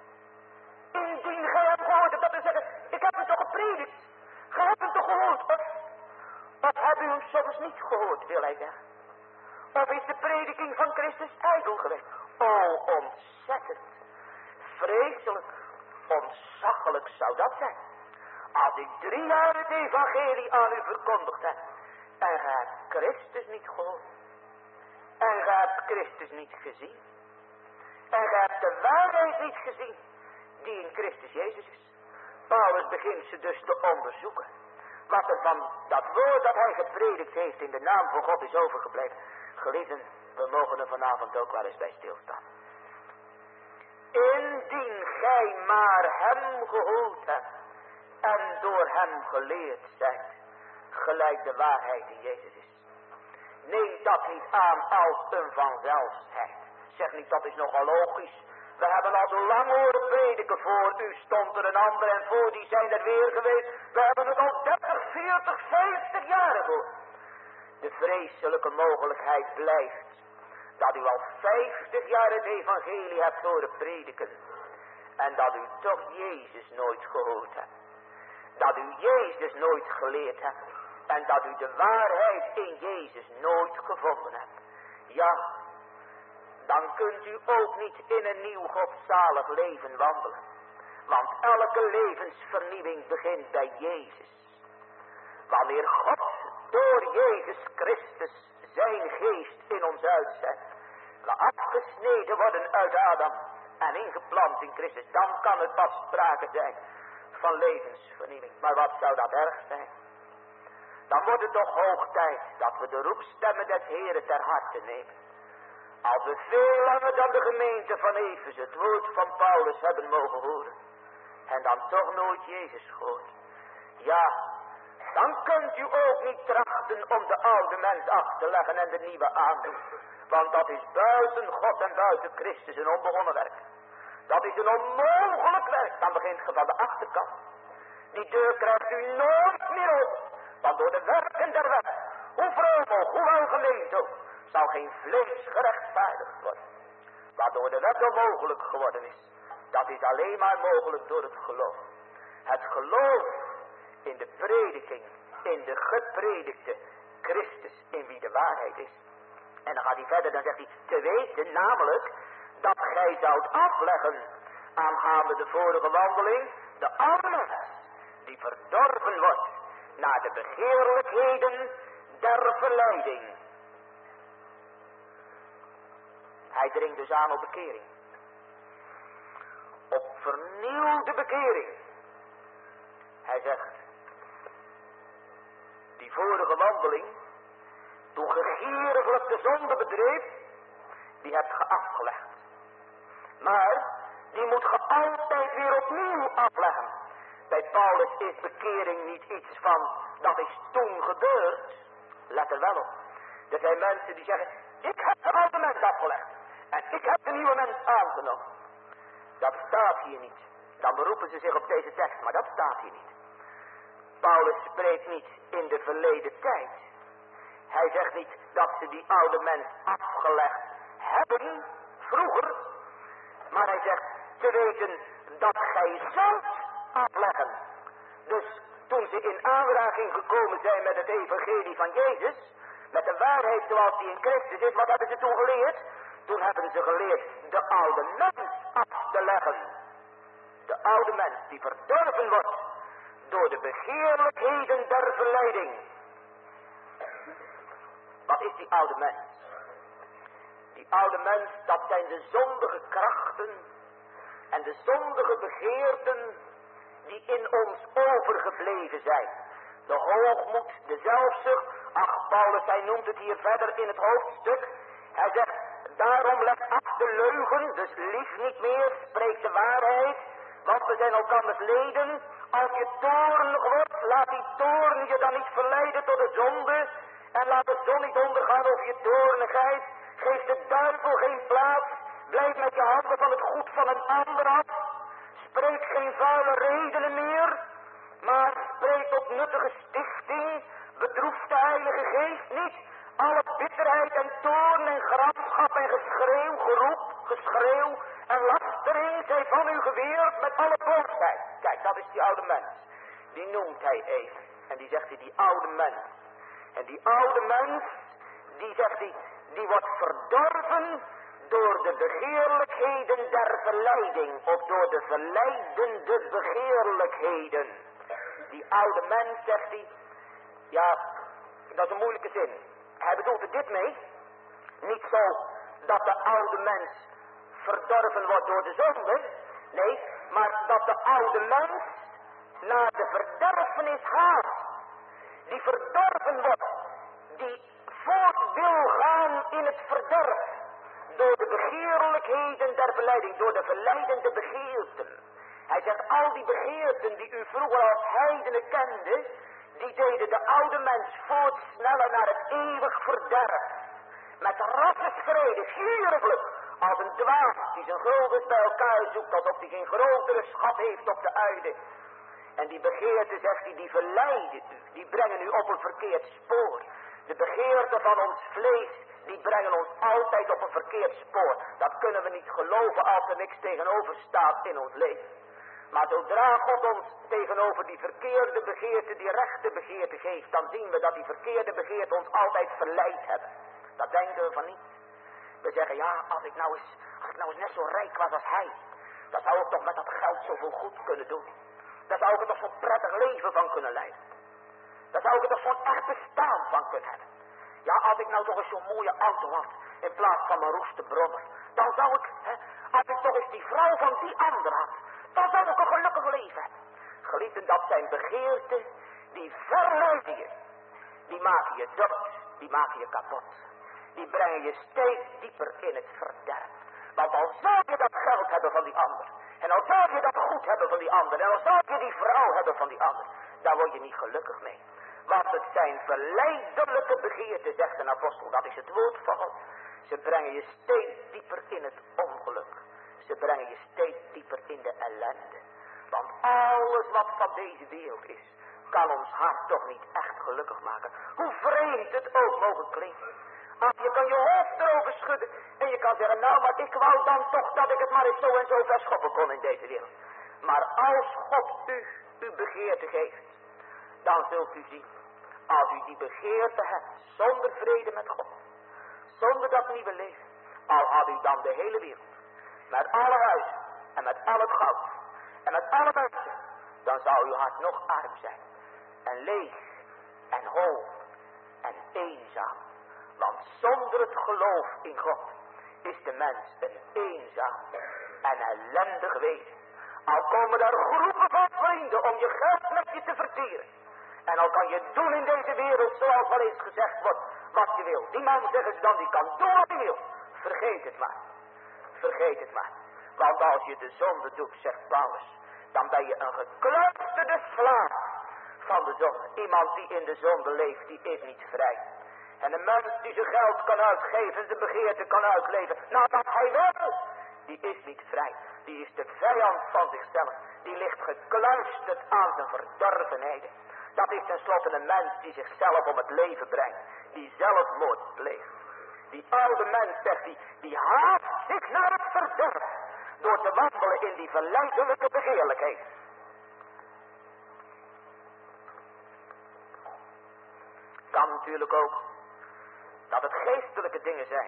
Indien gij hem gehoord hebt, dat wil zeggen, ik heb hem toch gepredikt. Gij hebt hem toch gehoord, of heb u hem soms niet gehoord, wil hij zeggen. Of is de prediking van Christus ijdel geweest? Oh, ontzettend. Vreselijk, ontzaglijk zou dat zijn. Als ik 3 jaar het evangelie aan u verkondigd heb. En gij hebt Christus niet gehoord. En gij hebt Christus niet gezien. En gij hebt de waarheid niet gezien. Die in Christus Jezus is. Paulus begint ze dus te onderzoeken. Wat er van dat woord dat hij gepredikt heeft in de naam van God is overgebleven. Geliefden, we mogen er vanavond ook wel eens bij stilstaan. Indien gij maar hem gehoord hebt en door hem geleerd zijt, gelijk de waarheid in Jezus is. Neem dat niet aan als een vanzelfsheid. Zeg niet, dat is nogal logisch. We hebben al zo lang horen prediken, voor u stond er een ander en voor die zijn er weer geweest. We hebben het al 30, 40, 50 jaar voor. De vreselijke mogelijkheid blijft dat u al 50 jaar het evangelie hebt horen prediken. En dat u toch Jezus nooit gehoord hebt. Dat u Jezus nooit geleerd hebt. En dat u de waarheid in Jezus nooit gevonden hebt. Ja, dan kunt u ook niet in een nieuw godzalig leven wandelen. Want elke levensvernieuwing begint bij Jezus. Wanneer God door Jezus Christus zijn geest in ons uitzet, we afgesneden worden uit Adam en ingeplant in Christus, dan kan het pas sprake zijn van levensvernieuwing. Maar wat zou dat erg zijn? Dan wordt het toch hoog tijd dat we de roepstemmen des Heren ter harte nemen. Als we veel langer dan de gemeente van Efeze het woord van Paulus hebben mogen horen, en dan toch nooit Jezus gehoord. Ja, dan kunt u ook niet trachten om de oude mens af te leggen en de nieuwe aandoen. Want dat is buiten God en buiten Christus een onbegonnen werk. Dat is een onmogelijk werk. Dan begint ge van de achterkant. Die deur krijgt u nooit meer op. Want door de werken der wet, hoe vroom ook, hoe welgemeend ook, zal geen vlees gerechtvaardigd worden. Wat door de wet onmogelijk geworden is, dat is alleen maar mogelijk door het geloof. Het geloof in de prediking, in de gepredikte Christus, in wie de waarheid is. En dan gaat hij verder, dan zegt hij, te weten namelijk dat gij zoudt afleggen aangaande de vorige wandeling, de oude mens die verdorven wordt naar de begeerlijkheden der verleiding. Hij dringt dus aan op bekering. Op vernieuwde bekering. Hij zegt, die vorige wandeling, toen ge gieriglijk de zonde bedreef, die hebt ge afgelegd. Maar die moet ge altijd weer opnieuw afleggen. Bij Paulus is bekering niet iets van, dat is toen gebeurd. Let er wel op. Er zijn mensen die zeggen, ik heb de oude mens afgelegd. En ik heb de nieuwe mens aangenomen. Dat staat hier niet. Dan beroepen ze zich op deze tekst, maar dat staat hier niet. Paulus spreekt niet in de verleden tijd. Hij zegt niet dat ze die oude mens afgelegd hebben, vroeger. Maar hij zegt, te weten dat gij zult afleggen. Dus toen ze in aanraking gekomen zijn met het evangelie van Jezus, met de waarheid zoals die in Christus is, wat hebben ze toen geleerd? Toen hebben ze geleerd de oude mens af te leggen. De oude mens die verdorven wordt door de begeerlijkheden der verleiding. Wat is die oude mens? Die oude mens, dat zijn de zondige krachten en de zondige begeerten die in ons overgebleven zijn. De hoogmoed, de zelfzucht. Ach, Paulus, hij noemt het hier verder in het hoofdstuk. Hij zegt, daarom leg af de leugen, dus lieg niet meer, spreek de waarheid. Want we zijn elkanders leden. Als je toornig wordt, laat die toorn je dan niet verleiden tot de zonde. En laat de zon niet ondergaan over je toornigheid. Geef de duivel geen plaats. Blijf met je handen van het goed van een ander af. Spreek geen vuile redenen meer. Maar spreek tot nuttige stichting. Bedroef de Heilige Geest niet. Alle bitterheid en toorn en gramschap en geschreeuw, geroep, geschreeuw en lastering zijn van u geweerd met alle boosheid. Kijk, dat is die oude mens. Die noemt hij even. En die zegt hij, die oude mens. En die oude mens, die zegt hij, die wordt verdorven door de begeerlijkheden der verleiding. Of door de verleidende begeerlijkheden. Die oude mens, zegt hij, ja, dat is een moeilijke zin. Hij bedoelt er dit mee. Niet zo dat de oude mens verdorven wordt door de zonde. Nee, maar dat de oude mens naar de verderfenis gaat. Die verdorven wordt. Die voort wil gaan in het verderf. Door de begeerlijkheden der verleiding. Door de verleidende begeerten. Hij zegt, al die begeerten die u vroeger als heidenen kende, die deden de oude mens voortsnellen naar het eeuwig verderf. Met rassenschreden, gieriglijk, als een dwaas die zijn guldens bij elkaar zoekt, alsof hij geen grotere schat heeft op de aarde. En die begeerten, zegt hij, die verleiden u, die brengen u op een verkeerd spoor. De begeerten van ons vlees, die brengen ons altijd op een verkeerd spoor. Dat kunnen we niet geloven als er niks tegenover staat in ons leven. Maar zodra God ons tegenover die verkeerde begeerte, die rechte begeerte geeft, dan zien we dat die verkeerde begeerte ons altijd verleid hebben. Dat denken we van niet. We zeggen, ja, als ik nou eens net zo rijk was als hij, dan zou ik toch met dat geld zoveel goed kunnen doen. Daar zou ik er toch zo'n prettig leven van kunnen leiden. Daar zou ik er toch zo'n echt bestaan van kunnen hebben. Ja, als ik nou toch eens zo'n mooie auto had, in plaats van mijn roeste brommer, dan zou ik, als ik toch eens die vrouw van die ander had, dan zou ik een gelukkig leven hebben. Geliefden, dat zijn begeerten die verleiden je. Die maken je dood, die maken je kapot. Die brengen je steeds dieper in het verderf. Want al zou je dat geld hebben van die ander, en al zou je dat goed hebben van die ander, en al zou je die vrouw hebben van die ander, daar word je niet gelukkig mee. Want het zijn verleidelijke begeerten, zegt een apostel. Dat is het woord van God. Ze brengen je steeds dieper in het ongeluk. Ze brengen je steeds dieper in de ellende. Want alles wat van deze wereld is, kan ons hart toch niet echt gelukkig maken. Hoe vreemd het ook mogen klinken. Je kan je hoofd erover schudden en je kan zeggen, nou, maar ik wou dan toch dat ik het maar eens zo en zo verschoppen kon in deze wereld. Maar als God u uw begeerte geeft, dan zult u zien, als u die begeerte hebt, zonder vrede met God, zonder dat nieuwe leven, al had u dan de hele wereld, met alle huizen, en met al het goud en met alle mensen, dan zou uw hart nog arm zijn en leeg en hol en eenzaam. Want zonder het geloof in God is de mens een eenzaam en ellendig wezen. Al komen er groepen van vrienden om je geld met je te verteren. En al kan je doen in deze wereld, zoals wel eens gezegd wordt, wat je wil. Die man, zeggen ze dan, die kan doen wat hij wil. Vergeet het maar. Vergeet het maar. Want als je de zonde doet, zegt Paulus, dan ben je een gekluisterde slaaf van de zonde. Iemand die in de zonde leeft, die is niet vrij. En een mens die zijn geld kan uitgeven, zijn begeerte kan uitleven, nadat hij wil, die is niet vrij. Die is de vijand van zichzelf. Die ligt gekluisterd aan zijn verdorvenheden. Dat is tenslotte een mens die zichzelf om het leven brengt. Die zelfmoord pleegt. Die oude mens, zegt hij, die haat zich naar het verderf. Door te wandelen in die verleidelijke begeerlijkheid. Kan natuurlijk ook dat het geestelijke dingen zijn.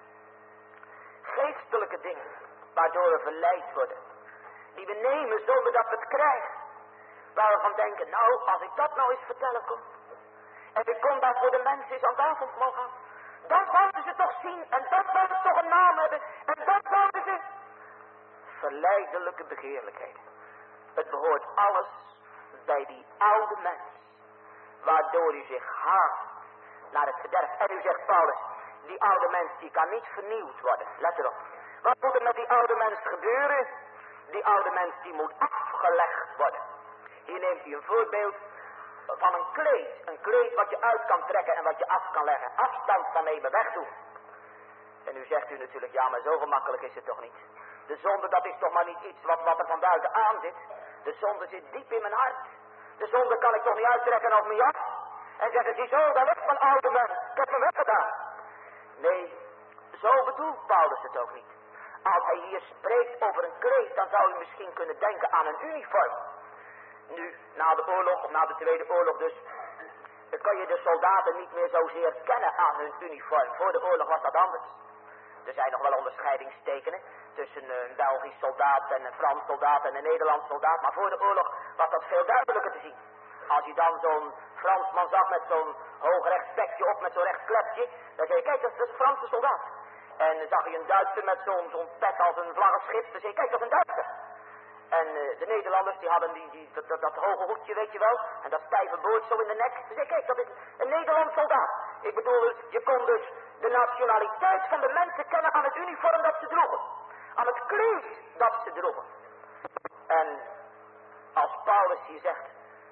Geestelijke dingen waardoor we verleid worden. Die we nemen zonder dat we het krijgen. Waar we van denken, nou, als ik dat nou eens vertellen kom. En ik kom daar voor de mensen eens aan tafel mogen. Dan zouden ze toch zien. En dan zouden ze toch een naam hebben. En dan zouden ze. Verleidelijke begeerlijkheden. Het behoort alles bij die oude mens. Waardoor u zich haat naar het verderf. En u zegt Paulus, die oude mens die kan niet vernieuwd worden. Let erop. Wat moet er met die oude mens gebeuren? Die oude mens die moet afgelegd worden. Hier neemt hij een voorbeeld van een kleed. Een kleed wat je uit kan trekken en wat je af kan leggen. Afstand van nemen, wegdoen. En nu zegt u natuurlijk, ja, maar zo gemakkelijk is het toch niet. De zonde, dat is toch maar niet iets wat er van buiten aan zit. De zonde zit diep in mijn hart. De zonde kan ik toch niet uittrekken over mijn jas. En zeggen, ziezo, daar ligt mijn oude mens. Ik heb hem weggedaan. Nee, zo bedoelt Paulus het ook niet. Als hij hier spreekt over een kleed, dan zou u misschien kunnen denken aan een uniform. Nu, na de oorlog, of na de Tweede Oorlog dus, kan je de soldaten niet meer zozeer kennen aan hun uniform. Voor de oorlog was dat anders. Er zijn nog wel onderscheidingstekenen tussen een Belgisch soldaat en een Frans soldaat en een Nederlands soldaat. Maar voor de oorlog was dat veel duidelijker te zien. Als je dan zo'n Fransman zag met zo'n hoog recht spekje op met zo'n recht klepje, dan zei je, kijk, dat is een Franse soldaat. En dan zag je een Duitser met zo'n pet als een vlaggenschip, dan zei je, kijk, dat is een Duitser. En de Nederlanders die hadden dat hoge hoedje, weet je wel, en dat stijve boord zo in de nek. Dan zei je, kijk, dat is een Nederlands soldaat. Ik bedoel, je kon dus de nationaliteit van de mensen kennen aan het uniform dat ze droegen. Aan het kleed dat ze droegen. En als Paulus hier zegt,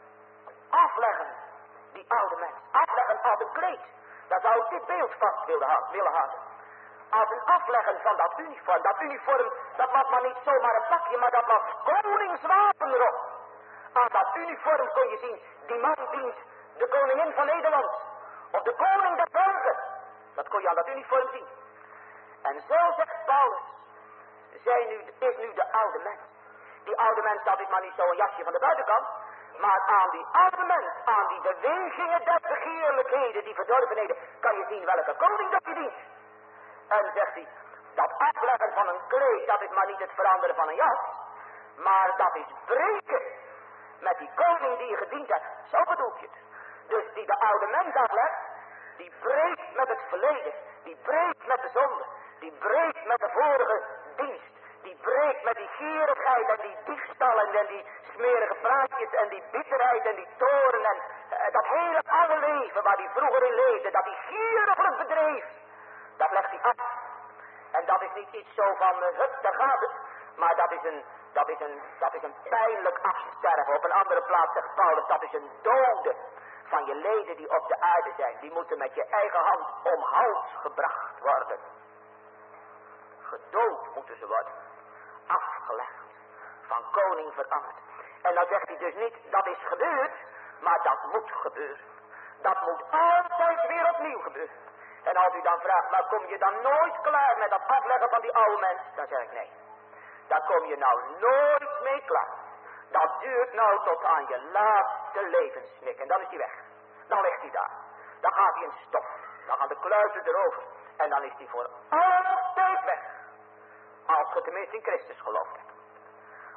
afleggen die oude mens, afleggen als een kleed, dan zou ik dit beeld vast willen houden. Als een afleggen van dat uniform, dat was maar niet zomaar een pakje, maar dat was koningswapen erop. Aan dat uniform kon je zien, die man dient de koningin van Nederland, of de koning der Fransen. Dat kon je aan dat uniform zien. En zo zegt Paulus, is nu de oude mens. Die oude mens, dat is maar niet zo'n jasje van de buitenkant, maar aan die oude mens, aan die bewegingen der begeerlijkheden, die verdorvenheden, kan je zien welke koning dat je dient. En zegt hij, dat afleggen van een kleed, dat is maar niet het veranderen van een jas, maar dat is breken met die koning die je gediend hebt. Zo bedoelt je het. Dus die de oude mens aflegt, die breekt met het verleden, die breekt met de zonde, die breekt met de vorige dienst, die breekt met die gierigheid en die diefstallen en die smerige praatjes en die bitterheid en die toorn en dat hele oude leven waar die vroeger in leefde, dat die gieriglijk bedreef. Dat legt hij af. En dat is niet iets zo van, hup, daar gaat het. Maar dat is een pijnlijk afsterven. Op een andere plaats zegt Paulus, dat is een dode van je leden die op de aarde zijn. Die moeten met je eigen hand om hals gebracht worden. Gedood moeten ze worden. Afgelegd. Van koning veranderd. En dan zegt hij dus niet, dat is gebeurd, maar dat moet gebeuren. Dat moet altijd weer opnieuw gebeuren. En als u dan vraagt, maar kom je dan nooit klaar met dat afleggen van die oude mens? Dan zeg ik nee. Daar kom je nou nooit mee klaar. Dat duurt nou tot aan je laatste levenssnik. En dan is hij weg. Dan ligt hij daar. Dan gaat hij in stof. Dan gaan de kluizen erover. En dan is hij voor altijd weg. Als je tenminste in Christus gelooft hebt.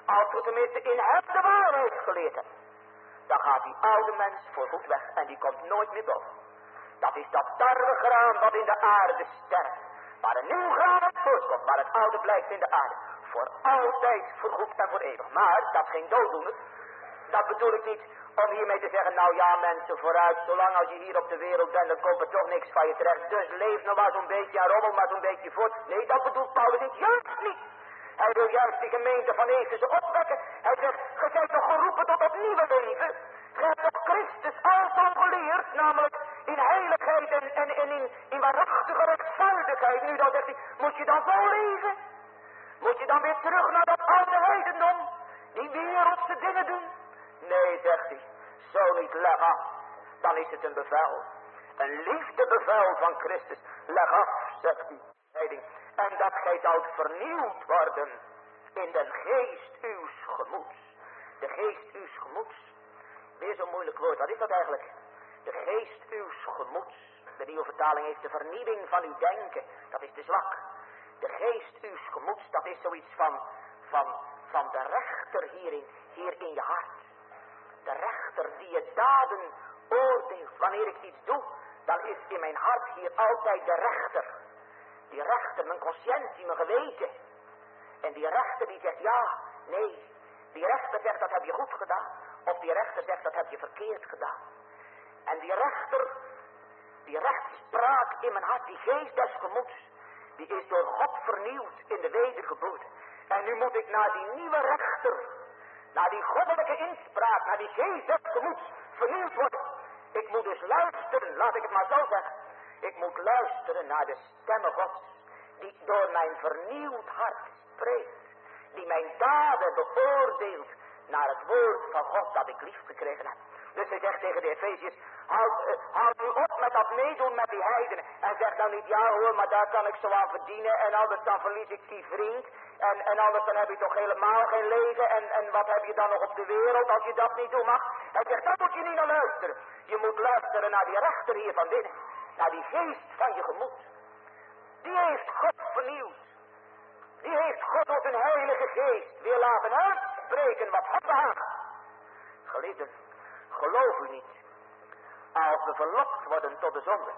als we tenminste in hem de waarheid geleerd hebben, dan gaat die oude mens voorgoed weg en die komt nooit meer boven. Dat is dat tarwegraan wat in de aarde sterft, waar een nieuw graan uit voortkomt, maar het oude blijft in de aarde. Voor altijd, voorgoed en voor eeuwig. Maar dat is geen dooddoener. Dat bedoel ik niet om hiermee te zeggen, nou ja mensen, vooruit, zolang als je hier op de wereld bent, dan komt er toch niks van je terecht. Dus leef nog maar zo'n beetje en rommel maar zo'n beetje voort. Nee, dat bedoelt Paulus niet, juist niet. Hij wil juist die gemeente van Efeze opwekken. Hij zegt, ge zijt toch geroepen tot dat nieuwe leven. Ge hebt toch Christus alzo geleerd, namelijk in heiligheid en in waarachtige rechtvaardigheid. Nu dan zegt hij, moet je dan zo leven? Moet je dan weer terug naar dat oude heidendom? Die wereldse dingen doen? Nee, zegt hij, zo niet, leg af. Dan is het een bevel. Een liefdebevel van Christus. Leg af, zegt hij. En dat gij zoudt vernieuwd worden in de geest uws gemoeds. De geest uws gemoeds. Weer zo'n moeilijk woord, wat is dat eigenlijk? De geest uws gemoeds. De nieuwe vertaling heeft de vernieuwing van uw denken. Dat is te zwak. De geest uws gemoeds, dat is zoiets van de rechter hier in je hart. De rechter die je daden oordeelt. Wanneer ik iets doe, dan is in mijn hart hier altijd de rechter. Die rechter, mijn conscientie, mijn geweten. En die rechter die zegt ja, nee. Die rechter zegt dat heb je goed gedaan. Of die rechter zegt dat heb je verkeerd gedaan. En die rechter, die rechtspraak in mijn hart, die geest des gemoeds, die is door God vernieuwd in de wedergeboorte. En nu moet ik naar die nieuwe rechter, naar die goddelijke inspraak, naar die geest des gemoeds vernieuwd worden. Ik moet dus luisteren, laat ik het maar zo zeggen. Ik moet luisteren naar de stemmen Gods, die door mijn vernieuwd hart spreekt. Die mijn daden beoordeelt naar het woord van God dat ik lief gekregen heb. Dus hij zegt tegen de Efeziërs, houd u op met dat meedoen met die heidenen. En zeg dan niet, ja hoor, maar daar kan ik zo aan verdienen. En anders dan verlies ik die vriend. En anders dan heb je toch helemaal geen leven. En wat heb je dan nog op de wereld als je dat niet doen mag? Hij zegt, daar moet je niet naar luisteren. Je moet luisteren naar die rechter hier van binnen. Naar die geest van je gemoed. Die heeft God vernieuwd. Die heeft God door zijn heilige geest weer laten uitspreken wat God behaagt. Geliefden, geloof u niet, als we verlokt worden tot de zonde.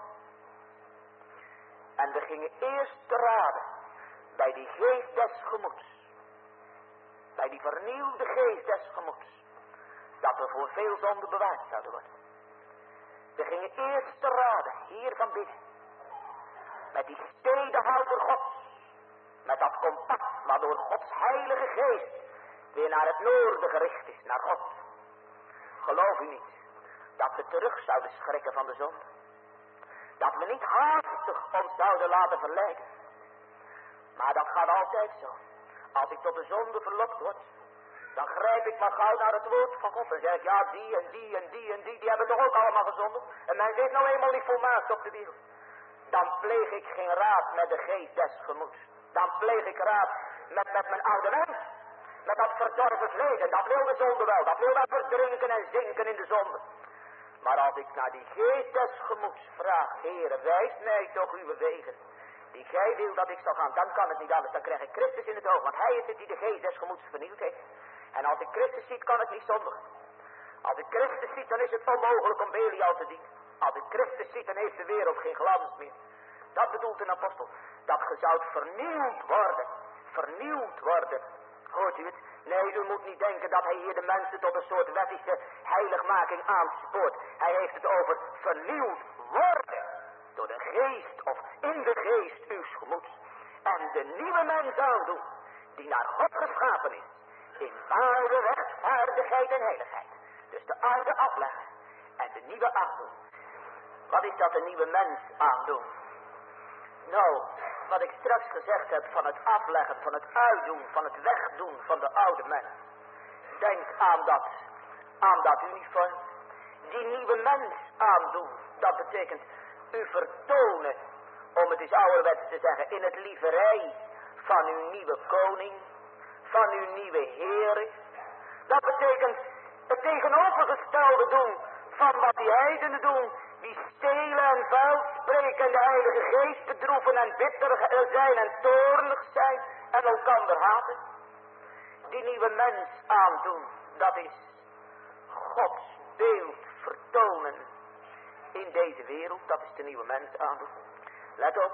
En we gingen eerst te raden bij die geest des gemoeds. Bij die vernieuwde geest des gemoeds. Dat we voor veel zonde bewaard zouden worden. We gingen eerst te raden, hier van binnen. Met die stedenhouder Gods. Met dat kompas waardoor Gods heilige geest weer naar het noorden gericht is, naar God. Geloof u niet dat we terug zouden schrikken van de zonde. Dat we niet haastig ons zouden laten verleiden. Maar dat gaat altijd zo. Als ik tot de zonde verlokt word, dan grijp ik maar gauw naar het woord van God en zeg, ja die en die en die en die hebben toch ook allemaal gezondigd. En men is nou eenmaal niet volmaakt op de wereld. Dan pleeg ik geen raad met de geest des gemoeds. Dan pleeg ik raad met mijn oude mens. Met dat verdorven verleden. Dat wil de zonde wel. Dat wil dat verdrinken en zinken in de zonde. Maar als ik naar die geest des gemoeds vraag, Heere, wijs mij toch uw wegen. Die gij wil dat ik zal gaan, dan kan het niet anders. Dan krijg ik Christus in het oog. Want hij is het die de geest des gemoeds vernieuwd heeft. En als ik Christus ziet, kan ik niet zondigen. Als ik Christus ziet, dan is het onmogelijk om Belial te dienen. Als ik Christus ziet, dan heeft de wereld geen glans meer. Dat bedoelt een apostel. Dat ge zoudt vernieuwd worden. Vernieuwd worden. Hoort u het? Nee, u moet niet denken dat hij hier de mensen tot een soort wettische heiligmaking aanspoort. Hij heeft het over vernieuwd worden. Door de geest of in de geest uws gemoeds. En de nieuwe mens aandoen. Die naar God geschapen is. In ware rechtvaardigheid en heiligheid. Dus de oude afleggen. En de nieuwe aandoen. Wat is dat, een nieuwe mens aandoen? Nou, wat ik straks gezegd heb van het afleggen, van het uitdoen, van het wegdoen van de oude mens. Denk aan dat uniform. Die nieuwe mens aandoen, dat betekent u vertonen, om het eens ouderwets te zeggen, in het liverei van uw nieuwe koning, van uw nieuwe heren. Dat betekent het tegenovergestelde doen van wat die heidenen doen. Die stelen en vuil spreken en de heilige geest bedroeven en bitter zijn en toornig zijn en elkander haten. die nieuwe mens aandoen. Dat is Gods beeld vertonen in deze wereld. Dat is de nieuwe mens aandoen. Let op.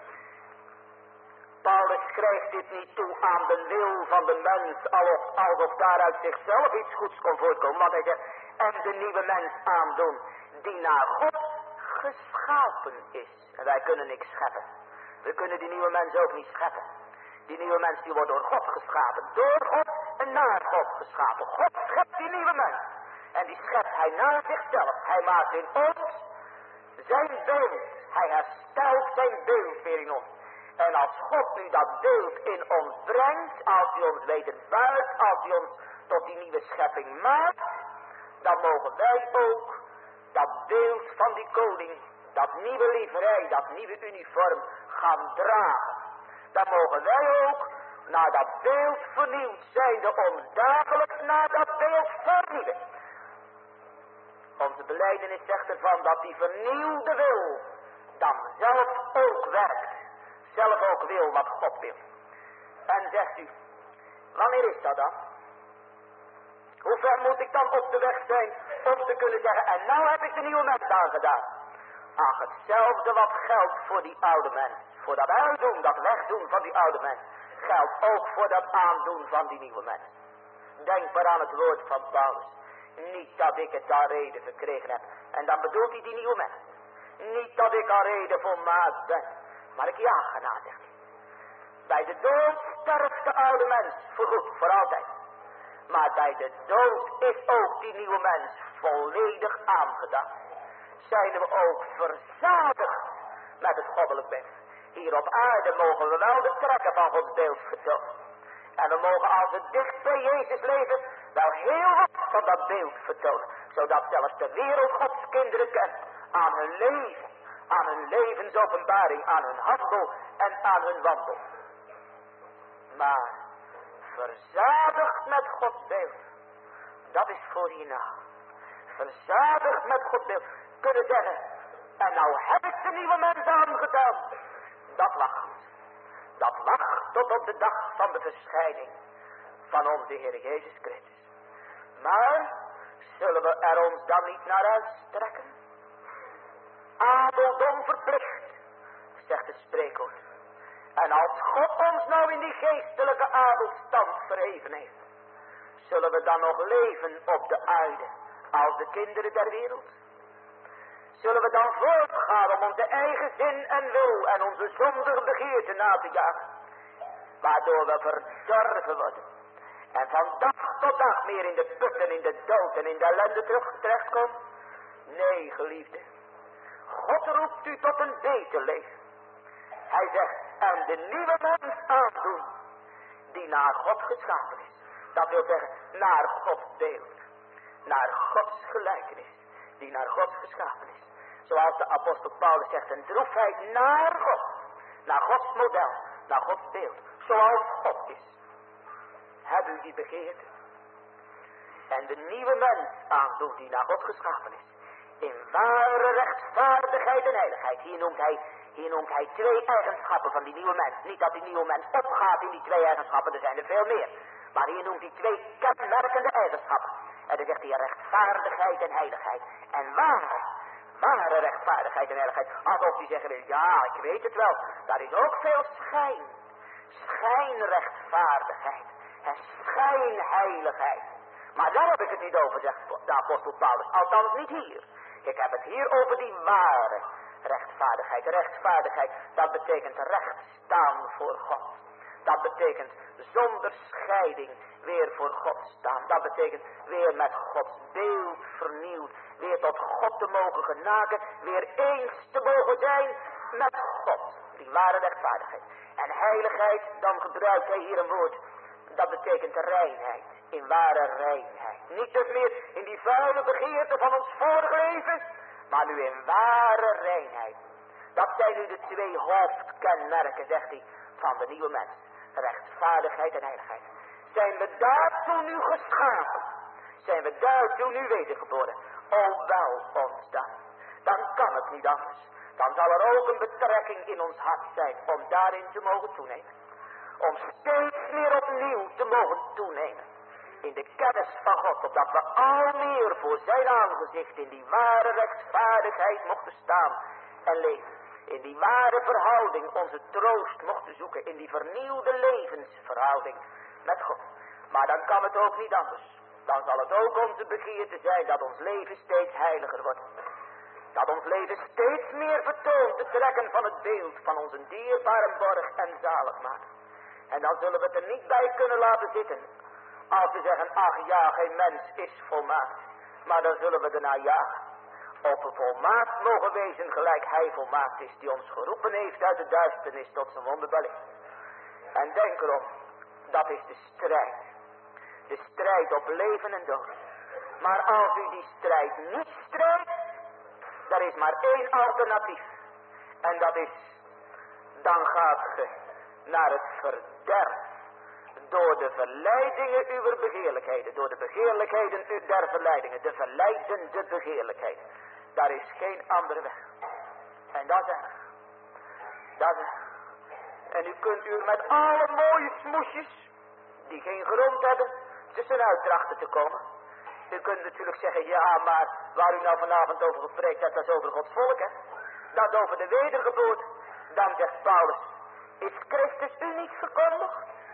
Paulus schrijft dit niet toe aan de wil van de mens, alsof daaruit zichzelf iets goeds kon voortkomen. Want hij zegt, en de nieuwe mens aandoen, die naar God geschapen is. En wij kunnen niks scheppen. We kunnen die nieuwe mens ook niet scheppen. Die nieuwe mens die wordt door God geschapen. Door God en naar God geschapen. God schept die nieuwe mens. En die schept hij naar zichzelf. Hij maakt in ons zijn beeld. Hij herstelt zijn beeld weer in ons. En als God nu dat beeld in ons brengt, als hij ons wederbaart, als hij ons tot die nieuwe schepping maakt, dan mogen wij ook dat beeld van die koning, dat nieuwe livrei, dat nieuwe uniform gaan dragen. Dan mogen wij ook naar dat beeld vernieuwd zijn, ons dagelijks naar dat beeld vernieuwen. Onze belijdenis zegt ervan dat die vernieuwde wil dan zelf ook werkt. Zelf ook wil wat God wil. En zegt u, wanneer is dat dan? Hoe ver moet ik dan op de weg zijn om te kunnen zeggen, en nou heb ik de nieuwe mens aangedaan. Ach, hetzelfde wat geldt voor die oude mens. Voor dat uitdoen, dat wegdoen van die oude mens. Geldt ook voor dat aandoen van die nieuwe mens. Denk maar aan het woord van Paulus. Niet dat ik het aan reden verkregen heb. En dan bedoelt hij die nieuwe mens. Niet dat ik aan reden volmaakt ben. Maar ik jaag erna, zegt hij. Bij de dood sterft de oude mens. Voorgoed, voor altijd. Maar bij de dood is ook die nieuwe mens volledig aangedaan. Zijn we ook verzadigd met het goddelijk beeld. Hier op aarde mogen we wel de trekken van Gods beeld vertonen. En we mogen als we dicht bij Jezus leven, wel heel wat van dat beeld vertonen. Zodat zelfs de wereld Gods kinderen kent. Aan hun leven, aan hun levensopenbaring, aan hun handel en aan hun wandel. Maar verzadigd met Gods beeld, dat is voor hierna. Verzadigd met Gods beeld, kunnen zeggen, en nou heb ik de nieuwe mens aangedaan. Dat wacht. Dat wacht tot op de dag van de verschijning van onze Heer Jezus Christus. Maar zullen we er ons dan niet naar uitstrekken? Adeldom verplicht, zegt het spreekwoord. En als God ons nou in die geestelijke adelstand verheven heeft, zullen we dan nog leven op de aarde als de kinderen der wereld? Zullen we dan voortgaan om onze eigen zin en wil en onze zondige begeerte na te jagen, waardoor we verdorven worden en van dag tot dag meer in de put en in de dood en in de ellende terechtkomen? Nee, geliefde, God roept u tot een beter leven. Hij zegt, en de nieuwe mens aandoen, die naar God geschapen is. Dat wil zeggen, naar Gods beeld, naar Gods gelijkenis, die naar God geschapen is. Zoals de apostel Paulus zegt, een droefheid naar God, naar Gods model, naar Gods beeld, zoals God is. Heb u die begeerte? En de nieuwe mens aandoen, die naar God geschapen is. In ware rechtvaardigheid en heiligheid. Hier noemt hij twee eigenschappen van die nieuwe mens. Niet dat die nieuwe mens opgaat in die twee eigenschappen, er zijn er veel meer. Maar hier noemt hij twee kenmerkende eigenschappen. En dan zegt hij rechtvaardigheid en heiligheid. En ware rechtvaardigheid en heiligheid. Alsof hij zeggen wil, ja, ik weet het wel. Daar is ook veel schijn. Schijnrechtvaardigheid. En schijnheiligheid. Maar daar heb ik het niet over, zegt de apostel Paulus. Althans niet hier. Ik heb het hier over die ware rechtvaardigheid. Rechtvaardigheid, dat betekent recht staan voor God. Dat betekent zonder scheiding weer voor God staan. Dat betekent weer met Gods beeld vernieuwd. Weer tot God te mogen genaken. Weer eens te mogen zijn met God. Die ware rechtvaardigheid. En heiligheid, dan gebruikt hij hier een woord. Dat betekent reinheid. In ware reinheid. Niet dus meer in die vuile begeerte van ons vorige leven. Maar nu in ware reinheid. Dat zijn nu de twee hoofdkenmerken, zegt hij, van de nieuwe mens. Rechtvaardigheid en heiligheid. Zijn we daartoe nu geschapen? Zijn we daartoe nu wedergeboren? O wel ons dan. Dan kan het niet anders. Dan zal er ook een betrekking in ons hart zijn om daarin te mogen toenemen. om steeds meer opnieuw te mogen toenemen in de kennis van God, opdat we al meer voor zijn aangezicht in die ware rechtvaardigheid mochten staan en leven. In die ware verhouding onze troost mochten zoeken, in die vernieuwde levensverhouding met God. Maar dan kan het ook niet anders. Dan zal het ook onze begeerte zijn dat ons leven steeds heiliger wordt. Dat ons leven steeds meer vertoont te trekken van het beeld van onze dierbare borg en zaligmaker. En dan zullen we het er niet bij kunnen laten zitten. Als we zeggen, ach ja, geen mens is volmaakt. Maar dan zullen we ernaar jagen. Of we volmaakt mogen wezen gelijk hij volmaakt is, die ons geroepen heeft uit de duisternis tot zijn wonderbaarlijk. En denk erom, dat is de strijd. De strijd op leven en dood. Maar als u die strijd niet strijdt, er is maar één alternatief. En dat is, dan gaat ge naar het verderf. Door de verleidingen uw begeerlijkheden. Door de begeerlijkheden der verleidingen. De verleidende begeerlijkheden. Daar is geen andere weg. En dat is erg. Dat is erg. En u kunt u met alle mooie smoesjes, die geen grond hebben, tussenuit trachten te komen. U kunt natuurlijk zeggen, ja, maar waar u nou vanavond over gepreekt hebt, dat is over Gods volk, hè. Dat over de wedergeboorte. Dan zegt Paulus, is Christus u niet verkondigd?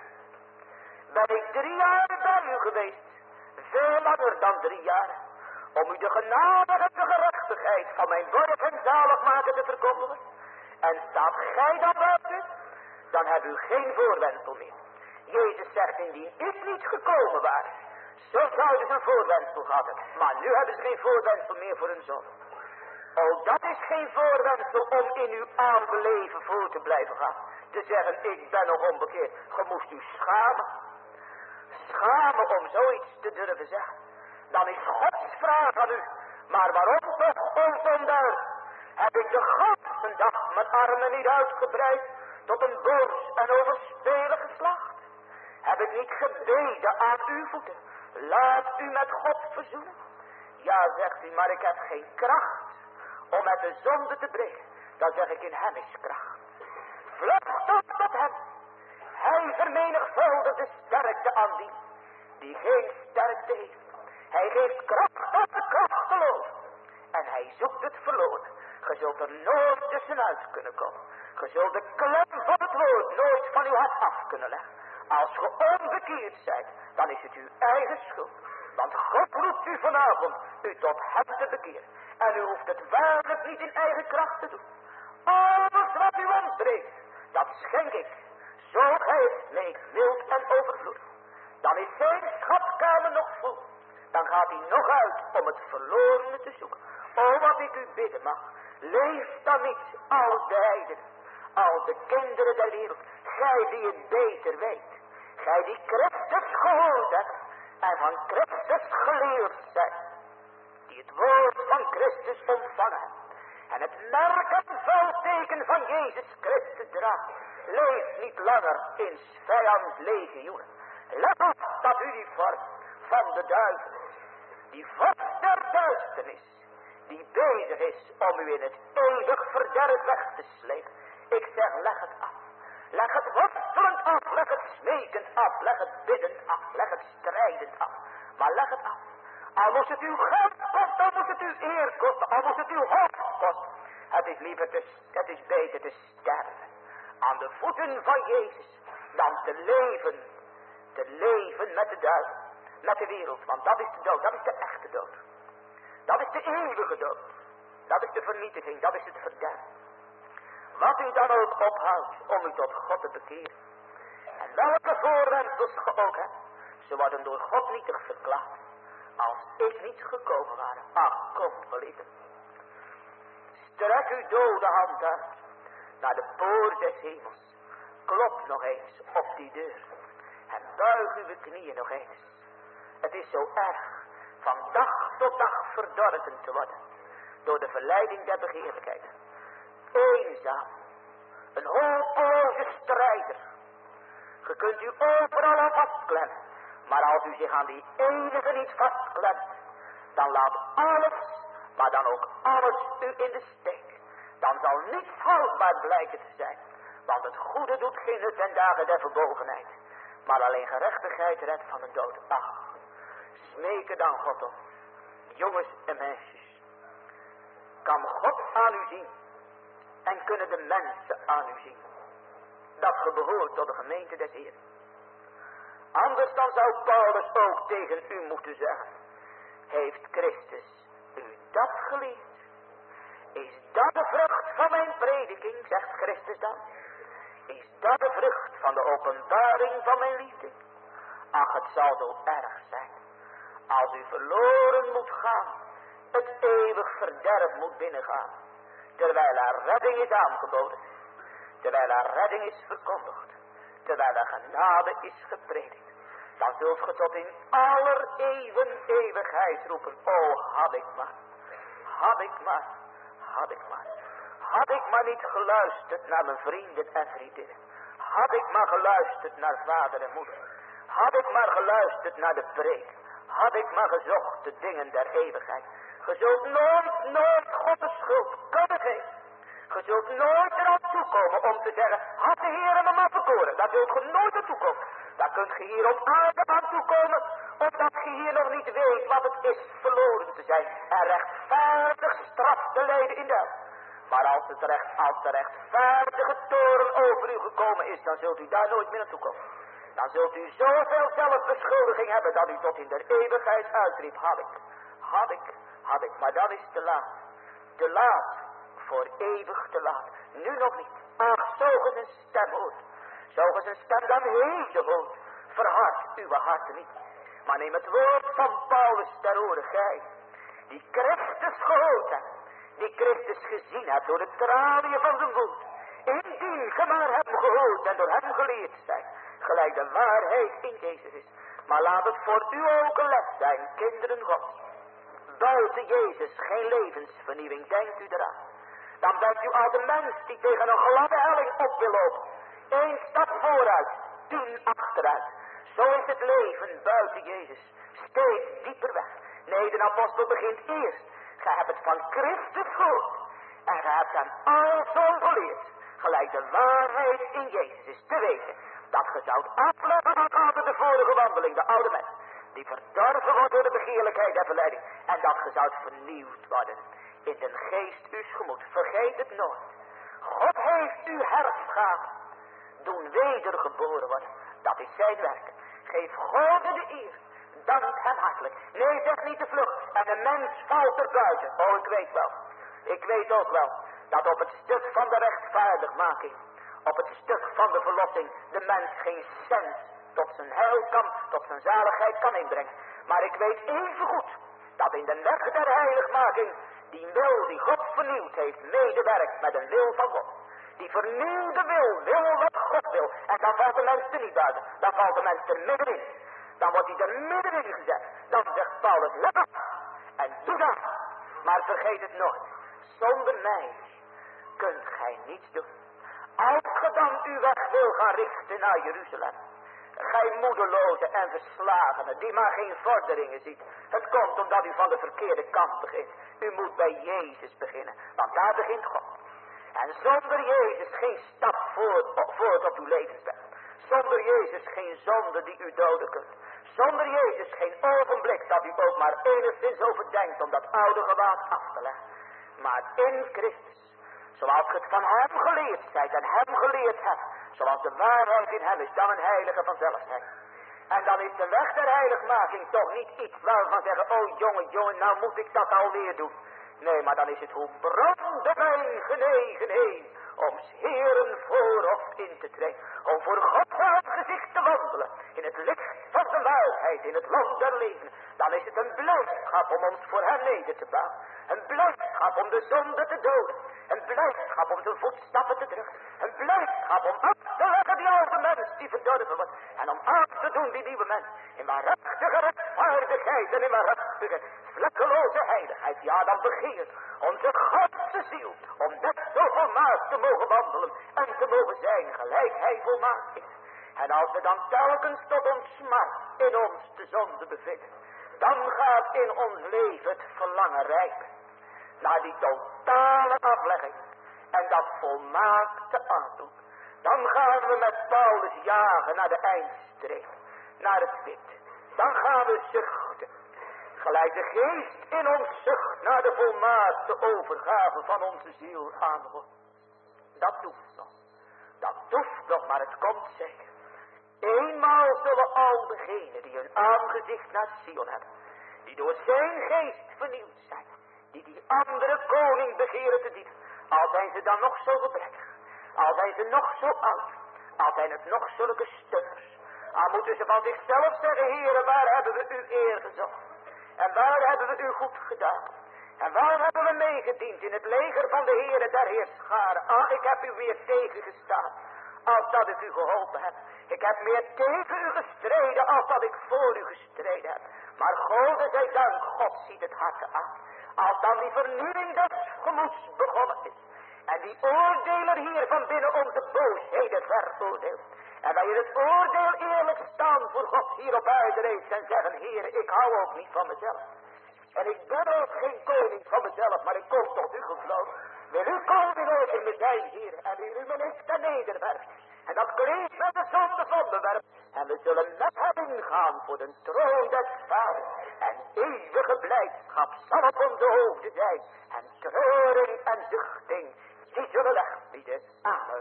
Ben ik 3 jaar bij u geweest, veel langer dan 3 jaar, om u de genade en de gerechtigheid van mijn borg en zaligmaker te verkondigen. En staat gij dan buiten, dan hebt u geen voorwendsel meer. Jezus zegt, indien ik niet gekomen was, zo zouden ze een voorwendsel gehad hebben. Maar nu hebben ze geen voorwendsel meer voor hun zoon. Ook dat is geen voorwendsel om in uw oude leven voor te blijven gaan. Te zeggen, ik ben nog onbekeerd. Je moest u schamen. Schamen om zoiets te durven zeggen. Dan is Gods vraag aan u. Maar waarom toch, o zondaar, heb ik de ganse dag mijn armen niet uitgebreid tot een boos en overspelig geslacht? Heb ik niet gebeden aan uw voeten? Laat u met God verzoenen. Ja, zegt u, maar ik heb geen kracht om met de zonde te breken. Dan zeg ik, in hem is kracht. Vlucht op tot hem. Hij vermenigvuldigt de sterkte aan die geen sterkte heeft. Hij geeft kracht aan de krachteloos. En hij zoekt het verloren. Je zult er nooit tussenuit kunnen komen. Je zult de klem van het woord nooit van uw hart af kunnen leggen. Als je onbekeerd zijt, dan is het uw eigen schuld. Want God roept u vanavond u tot hem te bekeren. En u hoeft het waarlijk niet in eigen kracht te doen. Alles wat u ontbreekt, dat schenk ik. Zo geeft mij mild en overvloedig. Dan is zijn schatkamer nog vol. Dan gaat hij nog uit om het verlorene te zoeken. O, wat ik u bidden mag. Leef dan niet als de heidenen, als de kinderen der wereld. Gij die het beter weet. Gij die Christus gehoord hebt en van Christus geleerd zijt. Die het woord van Christus ontvangen hebben. En het merk en vuilteken van Jezus Christus draagt. Leef niet langer in vijands legioenen. Let op dat u die vorm van de duivel is. Die vorst der duisternis. Die bezig is om u in het eeuwig verderf weg te slepen. Ik zeg, leg het af. Leg het worstelend af, leg het smekend af, leg het biddend af, leg het strijdend af. Maar leg het af. Al moest het uw geld kosten, al moest het uw eer kosten, al moest het uw hoofd kosten. Het is beter te sterven aan de voeten van Jezus dan te leven met de duivel, met de wereld. Want dat is de dood, dat is de echte dood. Dat is de eeuwige dood. Dat is de vernietiging, dat is het verderf. Wat u dan ook ophoudt om u tot God te bekeren. En welke voorwendsels ge ook hebt, ze worden door God nietig verklaard. Als ik niet gekomen ware. Ach, kom, geliefde. Strek uw dode hand uit naar de poort des hemels. Klop nog eens op die deur. En buig uw knieën nog eens. Het is zo erg van dag tot dag verdorven te worden. Door de verleiding der begeerlijkheid. Eenzaam. Een hopeloze strijder. Je kunt u overal aan vastklemmen. Maar als u zich aan die enige niet vastklemt, dan laat alles, maar dan ook alles u in de steek. Dan zal niets houdbaar blijken te zijn. Want het goede doet geen nut en dagen der verbogenheid. Maar alleen gerechtigheid redt van de dood. Ach, smeken dan God om. Jongens en meisjes. Kan God aan u zien. En kunnen de mensen aan u zien. Dat ge behoort tot de gemeente des Heeren. Anders dan zou Paulus ook tegen u moeten zeggen. Heeft Christus u dat geleerd? Is dat de vrucht van mijn prediking, zegt Christus dan? Is dat de vrucht van de openbaring van mijn liefde? Ach, het zal zo erg zijn. Als u verloren moet gaan, het eeuwig verderf moet binnengaan. Terwijl er redding is aangeboden. Terwijl er redding is verkondigd. Terwijl er genade is gepredikt. Dan zult ge tot in aller eeuwigheid roepen. O, had ik maar. Had ik maar. Had ik maar. Had ik maar niet geluisterd naar mijn vrienden en vriendinnen. Had ik maar geluisterd naar vader en moeder. Had ik maar geluisterd naar de preek. Had ik maar gezocht de dingen der eeuwigheid. Ge zult nooit God de schuld kunnen geven. Ge zult nooit eraan toekomen om te zeggen, had de Heer me maar verkoren. Daar zult ge nooit aan toekomen. Daar kunt ge hier op aarde aan toekomen, omdat ge hier nog niet weet wat het is verloren te zijn. En rechtvaardig straf te lijden in de hel. Maar als de rechtvaardige toren over u gekomen is, dan zult u daar nooit meer naartoe komen. Dan zult u zoveel zelfbeschuldiging hebben, dat u tot in de eeuwigheid uitriep, had ik, maar dat is te laat. Te laat, voor eeuwig te laat. Nu nog niet. Ach, zo ge zijn stem hoort. Zo ge zijn stem dan heden hoort. Verhard uw harten niet. Maar neem het woord van Paulus ter oren, gij, die Christus gehoord hebt. Die Christus gezien hebt door de traliën van zijn woord. Indien ge maar hem gehoord en door hem geleerd zijn. Gelijk de waarheid in Jezus is. Maar laat het voor u ook een les zijn, kinderen Gods. Buiten Jezus geen levensvernieuwing, denkt u eraan. Dan bent u als een mens die tegen een gladde helling op wil lopen. 1 stap vooruit, 10 achteruit. Zo is het leven buiten Jezus. Steeds dieper weg. Nee, de apostel begint eerst. Gij hebt het van Christus gehoord. En gij hebt hem alzo geleerd. Gelijk de waarheid in Jezus is te weten. Dat ge zoudt afleggen van altijd de vorige wandeling, de oude mens. Die verdorven wordt door de begeerlijkheid der verleiding. En dat ge zoudt vernieuwd worden. In den geest uws gemoed. Vergeet het nooit. God heeft u herfgaven. Doen wedergeboren worden. Dat is zijn werk. Geef God de eer. Dank hem hartelijk. Nee, zeg niet te vlug. En de mens valt er buiten. Oh, ik weet wel. Ik weet ook wel. Dat op het stuk van de rechtvaardigmaking. Op het stuk van de verlossing. De mens geen cent tot zijn heil kan. Tot zijn zaligheid kan inbrengen. Maar ik weet even goed. Dat in de weg der heiligmaking. Die wil die God vernieuwd heeft. Medewerkt met een wil van God. Die vernieuwde wil wat God wil. En dan valt de mens er niet buiten. Dan valt de mens er middenin. Dan wordt hij er middenin gezet. Dan zegt Paulus, let op. En doe dat. Maar vergeet het nooit. Zonder mij kunt gij niets doen. Als ge dan uw weg wil gaan richten naar Jeruzalem. Gij moedeloze en verslagenen die maar geen vorderingen ziet. Het komt omdat u van de verkeerde kant begint. U moet bij Jezus beginnen. Want daar begint God. En zonder Jezus geen stap voort op uw levensweg. Zonder Jezus geen zonde die u doden kunt. Zonder Jezus geen ogenblik dat u ook maar enigszins overdenkt om dat oude gewaad af te leggen. Maar in Christus, zoals ge het van hem geleerd zijt en hem geleerd hebt, zoals de waarheid in hem is, dan een heilige vanzelf zijn. En dan is de weg der heiligmaking toch niet iets waarvan zeggen, oh jongen, nou moet ik dat alweer doen. Nee, maar dan is het hoe brandde mijn genegenheid om 's Heeren voorhof in te treden. Om voor Gods aangezicht te wandelen. In het licht van de waarheid, in het land der leven. Dan is het een blijdschap om ons voor hem neder te bouwen. Een blijdschap om de zonde te doden. Een blijdschap om zijn voetstappen te drukken. Een blijdschap om af te leggen die oude mens die verdorven wordt. En om aan te doen die nieuwe mens. In waarachtige rechtvaardigheid en in waarachtige vlekkeloze heiligheid. Ja, dan begeert onze ganse ziel om net zo volmaakt te mogen wandelen en te mogen zijn gelijk hij volmaakt is. En als we dan telkens tot ons smart in ons de zonde bevinden, dan gaat in ons leven het verlangen rijpen naar die totale aflegging en dat volmaakte aandoen. Dan gaan we met Paulus jagen naar de eindstreep, naar het wit. Dan gaan we zuchten, gelijk de geest in ons zucht naar de volmaakte overgave van onze ziel aan God. Dat doet nog. Dat doet nog, maar het komt zeker. Eenmaal zullen al degenen die hun aangezicht naar Sion hebben, die door zijn geest vernieuwd zijn, die andere koning begeren te dienen, al zijn ze dan nog zo gebrekkig, al zijn ze nog zo oud, al zijn het nog zulke stutters, al moeten ze van zichzelf zeggen, Heere, waar hebben we u eer gezocht? En waar hebben we u goed gedaan? En waar hebben we meegediend in het leger van de Heere der Heerscharen? Ah, ik heb u weer tegengestaan, als dat ik u geholpen heb. Ik heb meer tegen u gestreden, als dat ik voor u gestreden heb. Maar Gode zij dank, God ziet het harte aan. Als dan die vernieuwing des gemoeds begonnen is, en die oordeler hier van binnen onze boosheden veroordeelt, en dat je het oordeel eerlijk staan voor God hier op aarde reeds en zeggen, Heere, ik hou ook niet van mezelf. En ik ben ook geen koning van mezelf, maar ik kom tot u gevlogen. Wil u koning over me zijn, Heer, en wil u me licht en nederwerpen. En dat kleed met de zonde van bewerpen. En we zullen met hem ingaan voor de troon des Vaders. En eeuwige blijdschap zal op onze hoofden zijn. En treuring en zuchting, die zullen wegbieden. Amen.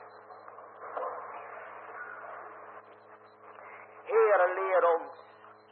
Heere, leer ons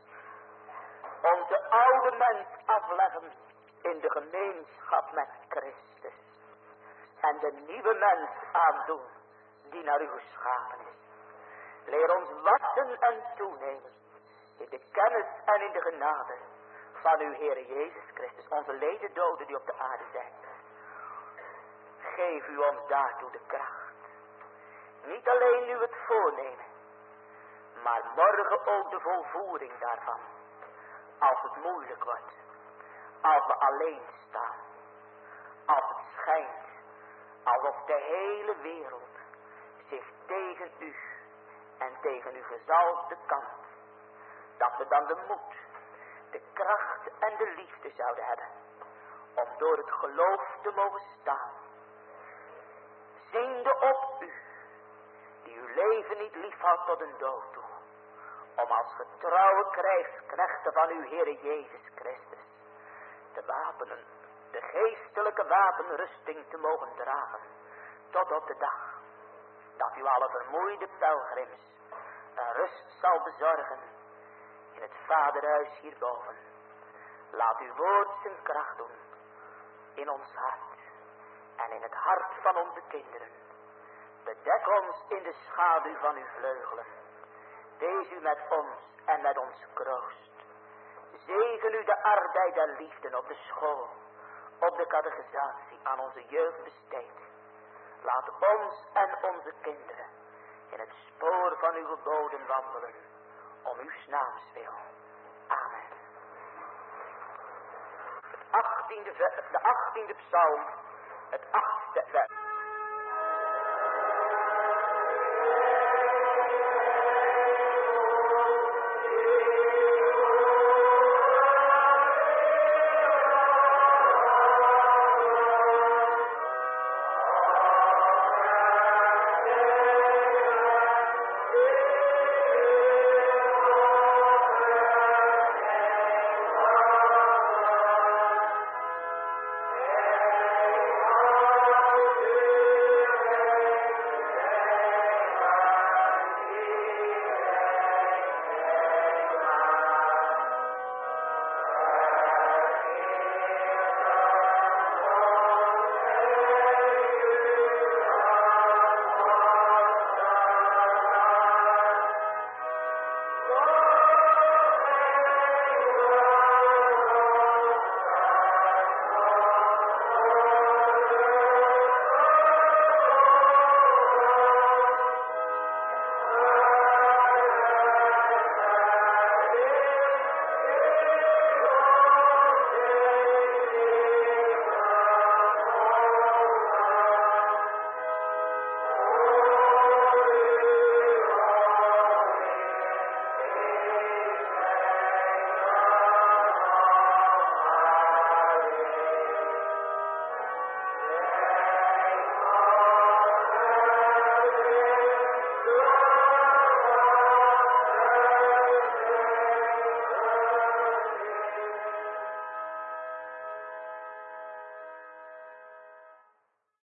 onze oude mens afleggen in de gemeenschap met Christus. En de nieuwe mens aandoen die naar u geschapen is. Leer ons wassen en toenemen in de kennis en in de genade van uw Heere Jezus Christus, onze ledendoden die op de aarde zijn. Geef u ons daartoe de kracht. Niet alleen nu het voornemen, maar morgen ook de volvoering daarvan. Als het moeilijk wordt, als we alleen staan, als het schijnt, alsof de hele wereld zich tegen u en tegen uw gezalfde kant, dat we dan de moed, de kracht en de liefde zouden hebben, om door het geloof te mogen staan, ziende op u, die uw leven niet liefhoudt tot een dood toe, om als getrouwe krijgsknechten van uw Heere Jezus Christus te wapenen, de geestelijke wapenrusting te mogen dragen, tot op de dag dat u alle vermoeide pelgrims een rust zal bezorgen in het Vaderhuis hierboven. Laat uw woord zijn kracht doen in ons hart en in het hart van onze kinderen. Bedek ons in de schaduw van uw vleugelen. Wees u met ons en met ons kroost. Zegen u de arbeid der liefden op de school, op de catechisatie aan onze jeugd besteed. Laat ons en onze kinderen in het spoor van uw geboden wandelen, om uw naams wil. Amen. De 18e psalm, het 8e vers.